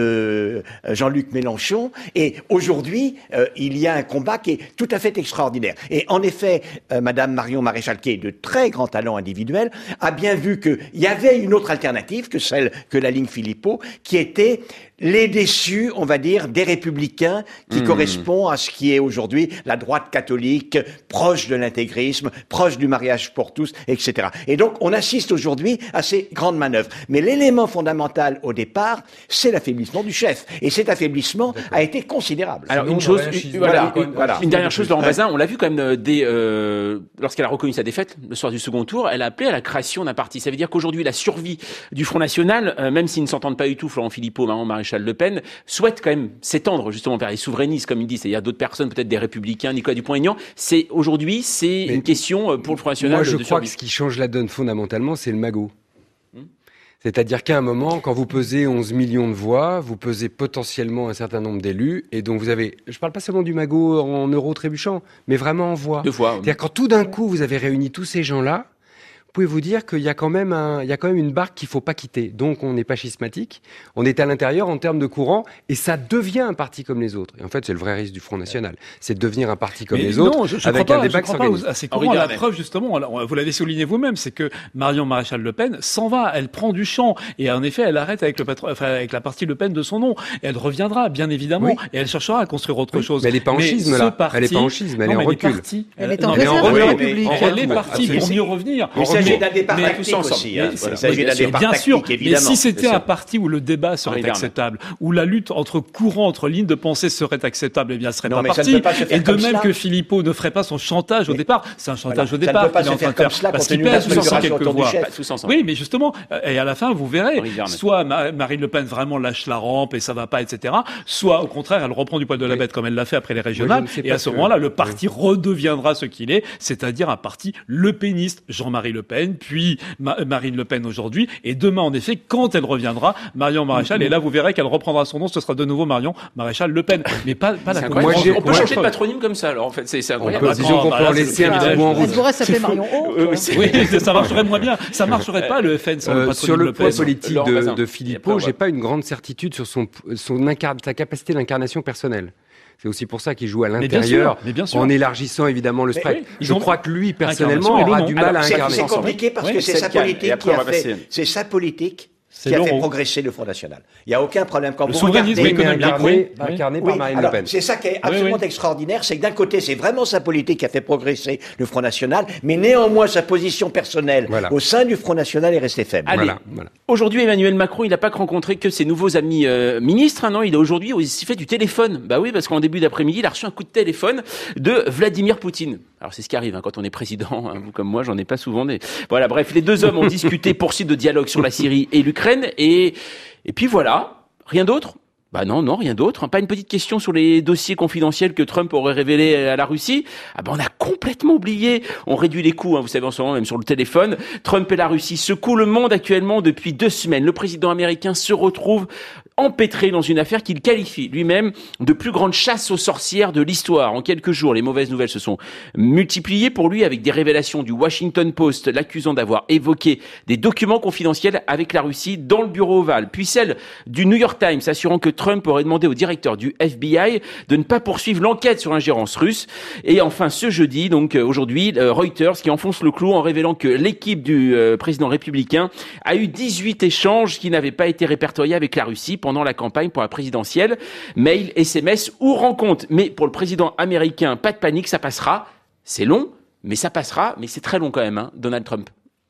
Speaker 3: de euh, Jean-Luc Mélenchon. Et aujourd'hui, euh, il y a un combat qui est tout à fait extraordinaire. Et en effet, euh, Madame Marion Maréchal, qui est de très grand talent individuel, a bien vu qu'il y avait une autre alternative que celle que la ligne Philippot, qui était les déçus, on va dire, des républicains, qui mmh. correspond à ce qui est aujourd'hui la droite catholique, proche de l'intégrisme, proche du mariage pour tous, et cetera. Et donc, on assiste aujourd'hui à ces grandes manœuvres. Mais l'élément fondamental au départ, c'est l'affaiblissement du chef. Et cet affaiblissement D'accord. a été considérable.
Speaker 2: Alors, une chose, une, voilà, une, voilà. une dernière chose, Laurent Bazin, on l'a vu quand même, dès, euh, lorsqu'elle a reconnu sa défaite, le soir du second tour, elle a appelé à la création d'un parti. Ça veut dire qu'aujourd'hui, la survie du Front National, euh, même s'ils ne s'entendent pas du tout, Florent Philippot, Marion Maréchal Le Pen, souhaite quand même s'étendre justement vers les souverainistes, comme il dit, c'est-à-dire d'autres personnes, peut-être des républicains, Nicolas Dupont-Aignan. C'est, aujourd'hui, c'est Mais une question pour le Front National.
Speaker 5: Moi, je
Speaker 2: de
Speaker 5: crois
Speaker 2: survie.
Speaker 5: que ce qui change la donne fondamentalement, c'est le magot. Hum. C'est-à-dire qu'à un moment, quand vous pesez onze millions de voix, vous pesez potentiellement un certain nombre d'élus, et donc vous avez, je parle pas seulement du magot en euros trébuchants, mais vraiment en voix.
Speaker 2: Deux fois.
Speaker 5: C'est-à-dire quand tout d'un coup, vous avez réuni tous ces gens-là, vous pouvez vous dire qu'il y a quand même un, il y a quand même une barque qu'il faut pas quitter. Donc, on n'est pas schismatique. On est à l'intérieur en termes de courant et ça devient un parti comme les autres. Et en fait, c'est le vrai risque du Front National. C'est de devenir un parti comme
Speaker 1: Mais
Speaker 5: les
Speaker 1: non,
Speaker 5: autres
Speaker 1: je, je
Speaker 5: avec
Speaker 1: crois
Speaker 5: un
Speaker 1: pas,
Speaker 5: débat
Speaker 1: je
Speaker 5: qui
Speaker 1: crois
Speaker 5: s'organise.
Speaker 1: pas à ces courants. La preuve, justement, vous l'avez souligné vous-même, c'est que Marion Maréchal Le Pen s'en va. Elle prend du champ. Et en effet, elle arrête avec le patron, enfin, avec la partie Le Pen de son nom. Et elle reviendra, bien évidemment. Oui. Et elle cherchera à construire autre oui. chose.
Speaker 5: Mais elle n'est pas en
Speaker 1: mais
Speaker 5: schisme, là.
Speaker 1: Parti,
Speaker 5: elle n'est pas en schisme, elle est en recul.
Speaker 6: Elle est en réserve de la République.
Speaker 1: Elle est partie pour mieux revenir.
Speaker 3: Il s'agit d'un départ tactique aussi. Hein. Il s'agit d'un départ
Speaker 1: bien sûr,
Speaker 3: tactique, évidemment.
Speaker 1: mais si c'était un parti où le débat serait acceptable, où la lutte entre courants, entre lignes de pensée serait acceptable, eh bien, ce serait pas parti. Et de même que Philippot ne ferait pas son chantage au départ. C'est un chantage au départ qu'il est en train de faire. Parce qu'il pèse sur quelques voix. Oui, mais justement, et à la fin, vous verrez, soit Marine Le Pen vraiment lâche la rampe et ça va pas, et cetera. Soit, au contraire, elle reprend du poil de la bête comme elle l'a fait après les régionales. Et à ce moment-là, le parti redeviendra ce qu'il est, c'est-à-dire un parti lepéniste. Jean-Marie Le Pen, puis Ma- Marine Le Pen aujourd'hui. Et demain, en effet, quand elle reviendra, Marion Maréchal. Et là, vous verrez qu'elle reprendra son nom. Ce sera de nouveau Marion Maréchal Le Pen. Mais pas, pas la
Speaker 2: moi, on peut changer de patronyme comme ça. Alors, en fait, c'est, c'est incroyable.
Speaker 5: On peut, disons qu'on peut en laisser un petit mot en route.
Speaker 6: Elle pourrait s'appeler Marion O.
Speaker 1: Oui, ça marcherait moins bien. Ça marcherait pas, le F N, sans le patronyme
Speaker 5: Sur le
Speaker 1: Le Pen.
Speaker 5: poids politique de, de Philippot, j'ai pas une grande certitude sur son, son incar- sa capacité d'incarnation personnelle. C'est aussi pour ça qu'il joue à l'intérieur,
Speaker 1: mais bien sûr, mais bien sûr.
Speaker 5: en élargissant évidemment le spectre.
Speaker 1: Oui,
Speaker 5: je crois que lui, personnellement, aura du mal
Speaker 3: Alors,
Speaker 5: à
Speaker 3: c'est,
Speaker 5: incarner.
Speaker 3: c'est compliqué parce oui, que c'est, c'est sa politique qui a fait, c'est sa politique
Speaker 1: c'est
Speaker 3: qui a
Speaker 1: long.
Speaker 3: fait progresser le Front National. Il n'y a aucun problème. Quand
Speaker 1: le
Speaker 3: vous
Speaker 1: souverainisme
Speaker 3: regardez,
Speaker 1: économique
Speaker 5: incarné, oui. incarné par
Speaker 3: oui,
Speaker 5: Marine
Speaker 3: alors,
Speaker 5: Le Pen.
Speaker 3: C'est ça qui est absolument oui, oui. extraordinaire, c'est que d'un côté, c'est vraiment sa politique qui a fait progresser le Front National, mais néanmoins, sa position personnelle voilà. au sein du Front National est restée faible.
Speaker 2: Allez,
Speaker 5: voilà, voilà.
Speaker 2: Aujourd'hui, Emmanuel Macron, il n'a pas rencontré que ses nouveaux amis euh, ministres, hein, non, il a aujourd'hui aussi fait du téléphone. Bah oui, parce qu'en début d'après-midi, il a reçu un coup de téléphone de Vladimir Poutine. Alors c'est ce qui arrive hein, quand on est président, hein, vous comme moi, j'en ai pas souvent des... Voilà, bref, les deux hommes ont discuté poursuite de dialogue sur la Syrie et l'Ukraine, et, et puis voilà, rien d'autre. Bah non, non, rien d'autre. Pas une petite question sur les dossiers confidentiels que Trump aurait révélés à la Russie. Ah bah on a complètement oublié. On réduit les coûts, hein, vous savez, en ce moment, même sur le téléphone. Trump et la Russie secouent le monde actuellement depuis deux semaines. Le président américain se retrouve empêtré dans une affaire qu'il qualifie lui-même de plus grande chasse aux sorcières de l'histoire. En quelques jours, les mauvaises nouvelles se sont multipliées pour lui avec des révélations du Washington Post l'accusant d'avoir évoqué des documents confidentiels avec la Russie dans le bureau ovale. Puis celle du New York Times assurant que Trump aurait demandé au directeur du F B I de ne pas poursuivre l'enquête sur l'ingérence russe. Et enfin, ce jeudi, donc aujourd'hui, Reuters qui enfonce le clou en révélant que l'équipe du euh, président républicain a eu dix-huit échanges qui n'avaient pas été répertoriés avec la Russie pendant la campagne pour la présidentielle. Mail, S M S ou rencontre. Mais pour le président américain, pas de panique, ça passera. C'est long, mais ça passera. Mais c'est très long quand même, hein, Donald Trump.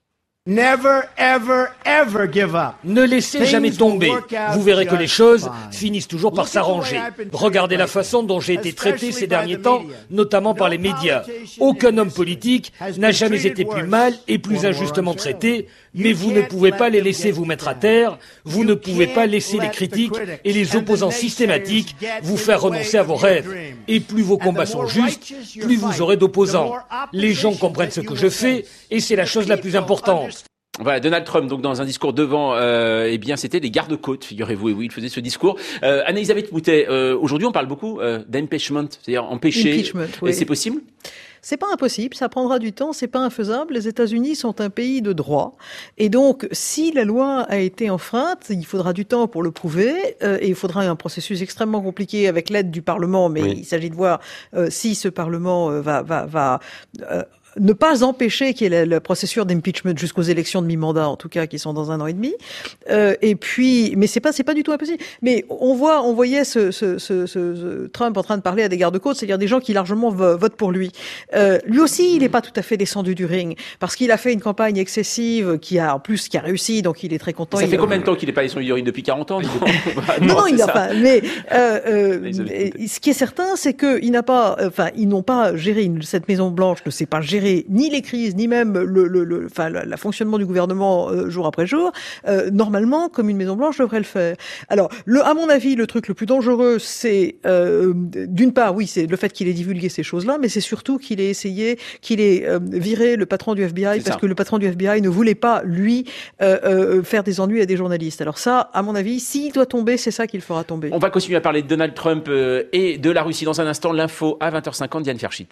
Speaker 20: Never, ever, ever give up. Ne laissez jamais tomber. Vous verrez que les choses finissent toujours par s'arranger. Regardez la façon dont j'ai été traité ces derniers temps, notamment par les médias. Aucun homme politique n'a jamais été plus mal et plus injustement traité, mais vous ne pouvez pas les laisser vous mettre à terre, vous ne pouvez pas laisser les critiques et les opposants systématiques vous faire renoncer à vos rêves. Et plus vos combats sont justes, plus vous aurez d'opposants. Les gens comprennent ce que je fais et c'est la chose la plus importante.
Speaker 2: Voilà, Donald Trump, donc dans un discours devant, euh, eh bien, c'était les gardes-côtes, figurez-vous, et oui, il faisait ce discours. Euh, Anne-Elisabeth Moutet, euh, aujourd'hui, on parle beaucoup euh, d'impeachment, c'est-à-dire empêcher.
Speaker 6: Impeachment, oui.
Speaker 2: C'est possible ?
Speaker 6: C'est pas impossible, ça prendra du temps, c'est pas infaisable. Les États-Unis sont un pays de droit, et donc si la loi a été enfreinte, il faudra du temps pour le prouver, euh, et il faudra un processus extrêmement compliqué avec l'aide du Parlement. Mais oui. il s'agit de voir euh, si ce Parlement euh, va va va euh, ne pas empêcher qu'il y ait le, le processus d'impeachment jusqu'aux élections de mi-mandat, en tout cas, qui sont dans un an et demi. Euh, et puis, mais c'est pas, c'est pas du tout impossible. Mais on voit, on voyait ce, ce, ce, ce Trump en train de parler à des gardes-côtes, c'est-à-dire des gens qui largement votent pour lui. Euh, lui aussi, il n'est pas tout à fait descendu du ring, parce qu'il a fait une campagne excessive, qui a en plus qui a réussi, donc il est très content.
Speaker 2: Ça
Speaker 6: il
Speaker 2: fait
Speaker 6: a...
Speaker 2: combien de temps qu'il n'est pas descendu du ring? Depuis quarante ans?
Speaker 6: Non, non, non il n'a pas. Mais euh, euh, ce qui est certain, c'est que il n'a pas, enfin, ils n'ont pas géré cette Maison Blanche, ne sait pas gérer ni les crises, ni même le, le, le, enfin, le, le fonctionnement du gouvernement euh, jour après jour. Euh, normalement, comme une Maison Blanche devrait le faire. Alors, le, à mon avis, le truc le plus dangereux, c'est euh, d'une part, oui, c'est le fait qu'il ait divulgué ces choses-là, mais c'est surtout qu'il ait essayé, qu'il ait euh, viré le patron du F B I, c'est parce ça. que le patron du F B I ne voulait pas, lui, euh, euh, faire des ennuis à des journalistes. Alors ça, à mon avis, s'il doit tomber, c'est ça qu'il fera tomber.
Speaker 2: On va continuer à parler de Donald Trump euh, et de la Russie dans un instant. L'info à vingt heures cinquante, Diane Ferchit.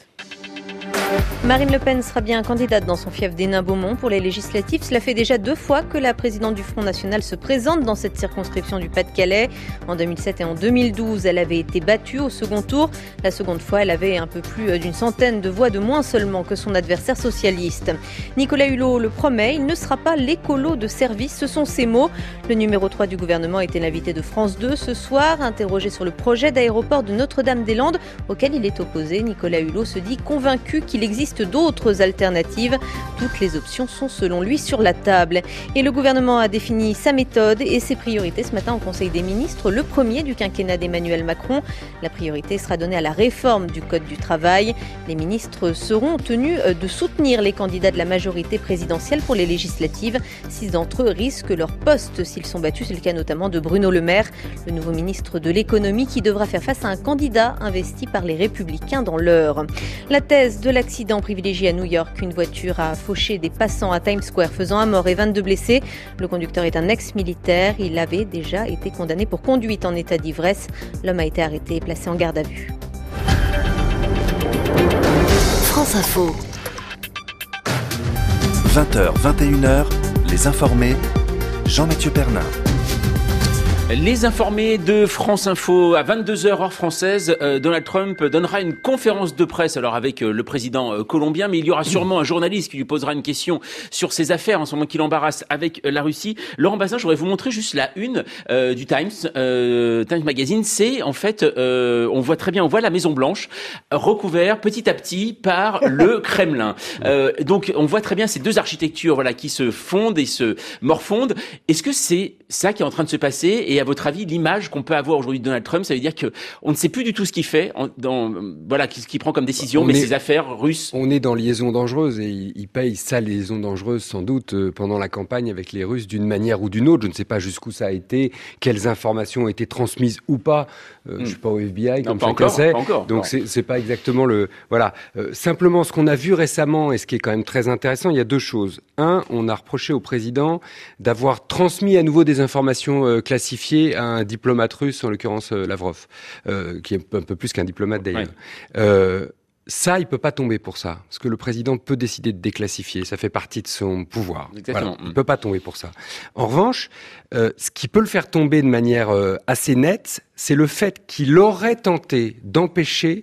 Speaker 7: Marine Le Pen sera bien candidate dans son fief d'Hénin-Beaumont pour les législatives. Cela fait déjà deux fois que la présidente du Front National se présente dans cette circonscription du Pas-de-Calais. En deux mille sept et en deux mille douze, elle avait été battue au second tour. La seconde fois, elle avait un peu plus d'une centaine de voix de moins seulement que son adversaire socialiste. Nicolas Hulot le promet, il ne sera pas l'écolo de service, ce sont ses mots. Le numéro trois du gouvernement était l'invité de France deux ce soir. Interrogé sur le projet d'aéroport de Notre-Dame-des-Landes, auquel il est opposé, Nicolas Hulot se dit convaincu qu'il qu'il existe d'autres alternatives. Toutes les options sont selon lui sur la table. Et le gouvernement a défini sa méthode et ses priorités ce matin au Conseil des ministres, le premier du quinquennat d'Emmanuel Macron. La priorité sera donnée à la réforme du Code du travail. Les ministres seront tenus de soutenir les candidats de la majorité présidentielle pour les législatives. Six d'entre eux risquent leur poste s'ils sont battus. C'est le cas notamment de Bruno Le Maire, le nouveau ministre de l'économie qui devra faire face à un candidat investi par les Républicains dans l'Eure. La thèse de l'accident privilégié à New York. Une voiture a fauché des passants à Times Square, faisant un mort et vingt-deux blessés. Le conducteur est un ex-militaire. Il avait déjà été condamné pour conduite en état d'ivresse. L'homme a été arrêté et placé en garde à vue.
Speaker 8: France Info. vingt heures, vingt et une heures, les informés, Jean-Mathieu Pernin.
Speaker 2: Les informés de France Info à vingt-deux heures heure française, euh, Donald Trump donnera une conférence de presse alors avec euh, le président euh, colombien, mais il y aura sûrement un journaliste qui lui posera une question sur ses affaires en ce moment qui l'embarrasse avec euh, la Russie. Laurent Bazin, je voudrais vous montrer juste la une euh, du Times, euh, Times Magazine. C'est en fait, euh, on voit très bien, on voit la Maison Blanche recouverte petit à petit par le Kremlin. Euh, donc on voit très bien ces deux architectures, voilà, qui se fondent et se morfondent. Est-ce que c'est ça qui est en train de se passer? Et à votre avis, l'image qu'on peut avoir aujourd'hui de Donald Trump, ça veut dire que on ne sait plus du tout ce qu'il fait, en, dans, voilà, ce qu'il prend comme décision, on mais est, ses affaires russes.
Speaker 5: On est dans liaison dangereuse et il, il paye sa liaison dangereuse sans doute euh, pendant la campagne avec les Russes d'une manière ou d'une autre. Je ne sais pas jusqu'où ça a été, quelles informations ont été transmises ou pas. Euh, hmm. Je suis pas au F B I comme chacun sait. Donc c'est, c'est pas exactement le. Voilà. Euh, simplement, ce qu'on a vu récemment et ce qui est quand même très intéressant, il y a deux choses. Un, on a reproché au président d'avoir transmis à nouveau des informations euh, classifiées à un diplomate russe, en l'occurrence euh, Lavrov, euh, qui est un peu plus qu'un diplomate d'ailleurs. Ouais. Euh, ça, il peut pas tomber pour ça, parce que le président peut décider de déclassifier, ça fait partie de son pouvoir. Exactement. Voilà, il peut pas tomber pour ça. En revanche, euh, ce qui peut le faire tomber de manière euh, assez nette, c'est le fait qu'il aurait tenté d'empêcher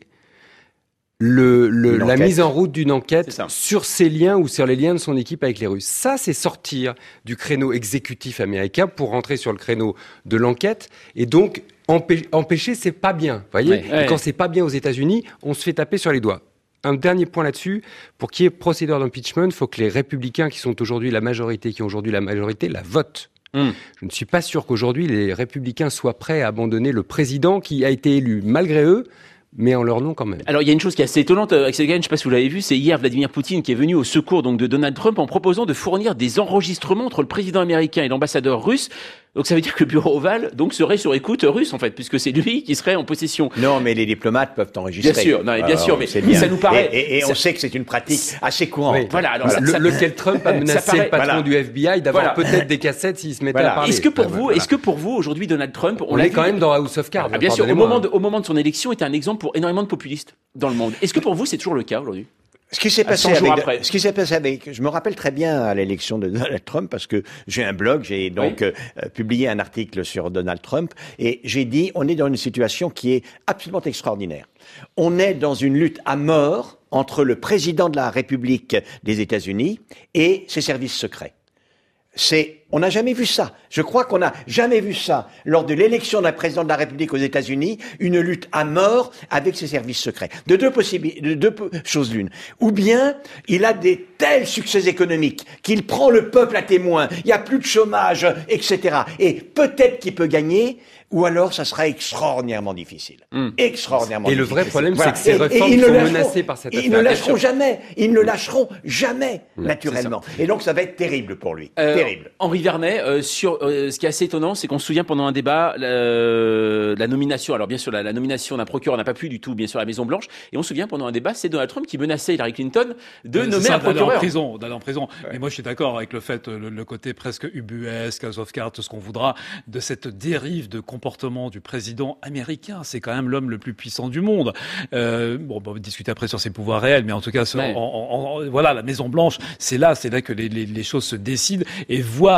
Speaker 5: Le, le, la mise en route d'une enquête sur ses liens ou sur les liens de son équipe avec les Russes. Ça, c'est sortir du créneau exécutif américain pour rentrer sur le créneau de l'enquête. Et donc, empê- empêcher, c'est pas bien. Vous voyez ? Ouais, ouais. Et quand c'est pas bien aux États-Unis, on se fait taper sur les doigts. Un dernier point là-dessus, pour qu'il y ait procédure d'impeachment, il faut que les républicains qui sont aujourd'hui la majorité, qui ont aujourd'hui la majorité, la votent. Mmh. Je ne suis pas sûr qu'aujourd'hui, les républicains soient prêts à abandonner le président qui a été élu malgré eux, mais en leur nom quand même.
Speaker 2: Alors il y a une chose qui est assez étonnante, Axel Gagne, je ne sais pas si vous l'avez vu, c'est hier Vladimir Poutine qui est venu au secours donc de Donald Trump en proposant de fournir des enregistrements entre le président américain et l'ambassadeur russe. Donc ça veut dire que le bureau ovale donc serait sur écoute russe en fait, puisque c'est lui qui serait en possession.
Speaker 3: Non, mais les diplomates peuvent enregistrer.
Speaker 2: Bien sûr, non, bien alors, sûr, mais ça nous paraît.
Speaker 3: Et, et, et
Speaker 2: ça...
Speaker 3: on sait que c'est une pratique assez courante.
Speaker 2: Oui, voilà. Alors
Speaker 5: voilà.
Speaker 2: Ça, ça...
Speaker 5: Le, lequel Trump a menacé paraît... le patron voilà. du F B I d'avoir voilà. peut-être des cassettes s'il se mettait voilà. à parler.
Speaker 2: Est-ce que pour ah, vous, voilà. est-ce que pour vous aujourd'hui Donald Trump,
Speaker 5: on, on est quand même dans House of Cards.
Speaker 2: Ah, bien sûr, au moment de, au moment de son élection, était un exemple pour énormément de populistes dans le monde. Est-ce que pour vous c'est toujours le cas aujourd'hui?
Speaker 3: Ce qui s'est passé avec, ce qui s'est passé avec, je me rappelle très bien à l'élection de Donald Trump parce que j'ai un blog, j'ai donc oui. euh, publié un article sur Donald Trump et j'ai dit on est dans une situation qui est absolument extraordinaire. On est dans une lutte à mort entre le président de la République des États-Unis et ses services secrets. C'est, on n'a jamais vu ça. Je crois qu'on n'a jamais vu ça lors de l'élection d'un président de la République aux États-Unis, une lutte à mort avec ses services secrets. De deux possibilités, de deux choses l'une. Ou bien, il a des tels succès économiques qu'il prend le peuple à témoin. Il n'y a plus de chômage, et cetera. Et peut-être qu'il peut gagner, ou alors ça sera extraordinairement difficile. Mmh. Extraordinairement
Speaker 5: et
Speaker 3: difficile.
Speaker 5: Et le vrai problème, voilà. c'est que ces réformes et, et sont menacées par cette affaire.
Speaker 3: Ils ne lâcheront jamais. Ils ne lâcheront jamais, mmh, naturellement. Et donc, ça va être terrible pour lui. Euh, terrible.
Speaker 2: Henri Vernet, euh, sur, euh, ce qui est assez étonnant, c'est qu'on se souvient pendant un débat, la, la nomination, alors bien sûr, la, la nomination d'un procureur n'a pas plu du tout, bien sûr, à la Maison-Blanche. Et on se souvient pendant un débat, c'est Donald Trump qui menaçait Hillary Clinton de
Speaker 1: c'est
Speaker 2: nommer
Speaker 1: ça,
Speaker 2: un procureur.
Speaker 1: D'aller en prison, d'aller en prison. Ouais. Mais moi, je suis d'accord avec le fait, le, le côté presque ubuesque, House of Cards, tout ce qu'on voudra, de cette dérive de comportement du président président américain. C'est quand même l'homme le plus puissant du monde. Euh, bon, on va discuter après sur ses pouvoirs réels, mais en tout cas, ouais. en, en, en, voilà, la Maison Blanche, c'est là, c'est là que les, les, les choses se décident. Et voir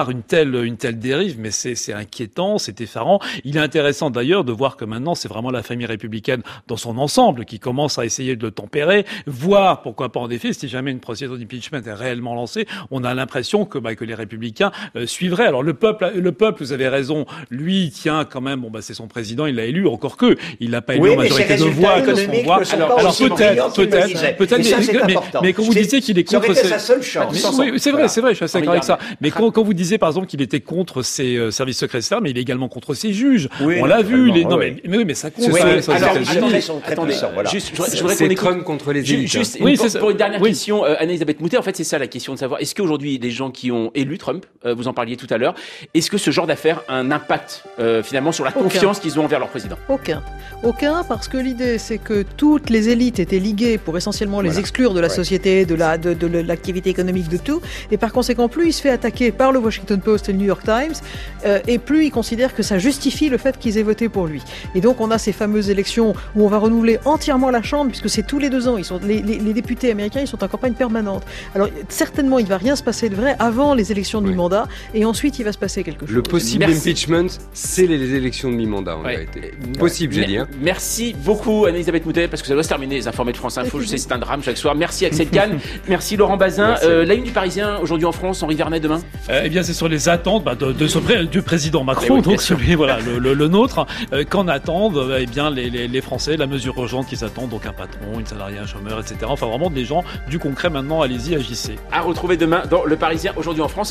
Speaker 1: voir une telle, une telle dérive, mais c'est, c'est inquiétant, c'est effarant. Il est intéressant d'ailleurs de voir que maintenant, c'est vraiment la famille républicaine dans son ensemble qui commence à essayer de le tempérer, voir, pourquoi pas en effet, si jamais une procédure d'impeachment est réellement lancée, on a l'impression que, bah, que les républicains euh, suivraient. Alors le peuple, le peuple, vous avez raison, lui il tient quand même, bon bah c'est son président, il l'a élu, encore que, il l'a pas élu
Speaker 3: oui,
Speaker 1: en majorité de voix, que son voix.
Speaker 3: Alors, alors peut-être,
Speaker 1: peut-être, peut-être, mais, mais, mais, mais quand vous disiez qu'il est contre
Speaker 3: ces... sa seule chance.
Speaker 1: Oui, c'est vrai, c'est vrai, je suis assez d'accord avec ça. Mais quand, quand vous disiez par exemple qu'il était contre ses euh, services secrets externes, mais il est également contre ses juges. Oui, on l'a vu, les... non mais, mais oui, mais ça compte.
Speaker 2: Oui,
Speaker 1: ça,
Speaker 2: alors,
Speaker 1: attendez,
Speaker 2: attendez,
Speaker 3: voilà.
Speaker 2: juste, je voudrais qu'on écoute
Speaker 5: Trump contre les élites.
Speaker 2: Juste,
Speaker 1: oui,
Speaker 2: pour,
Speaker 1: c'est
Speaker 2: pour une dernière
Speaker 1: oui.
Speaker 2: question, euh, Anne-Elisabeth Moutet, en fait, c'est ça la question de savoir, est-ce qu'aujourd'hui, les gens qui ont élu Trump, euh, vous en parliez tout à l'heure, est-ce que ce genre d'affaires a un impact, euh, finalement, sur la Aucun. confiance qu'ils ont envers leur président?
Speaker 6: Aucun. Aucun, parce que l'idée, c'est que toutes les élites étaient liguées pour essentiellement les voilà. exclure de la ouais. société, de, la, de, de, de l'activité économique, de tout. Et par conséquent, plus il se fait attaquer par le Washington Post et le New York Times, euh, et plus il considère que ça justifie le fait qu'ils aient voté pour lui. Et donc, on a ces fameuses élections où on va renouveler entièrement la Chambre, puisque c'est tous les deux ans. Ils sont, les, les, les députés américains, ils sont en campagne permanente. Alors, certainement, il ne va rien se passer de vrai avant les élections de oui. mi-mandat, et ensuite, il va se passer quelque chose.
Speaker 5: Le possible Merci. impeachment, c'est les élections de mi-mandat, en ouais. vérité. Possible, ouais. j'ai dit. Hein.
Speaker 2: Merci beaucoup, Anne-Elisabeth Moutet, parce que ça doit se terminer, les informés de France Info. Je sais, c'est un drame chaque soir. Merci, Axel Kahn. Merci, Laurent Bazin. Euh, la une du Parisien, aujourd'hui en France, Henri Vernet, demain
Speaker 1: euh, Eh bien, c'est sur les attentes bah, de, de ce pré- du président Macron, oui, donc celui, voilà, le, le, le nôtre. Euh, qu'en attendent eh bien, les, les, les Français, la mesure urgente qu'ils attendent, donc un patron, une salariée, un chômeur, et cetera. Enfin, vraiment des gens du concret maintenant, allez-y, agissez.
Speaker 2: À retrouver demain dans Le Parisien, aujourd'hui en France.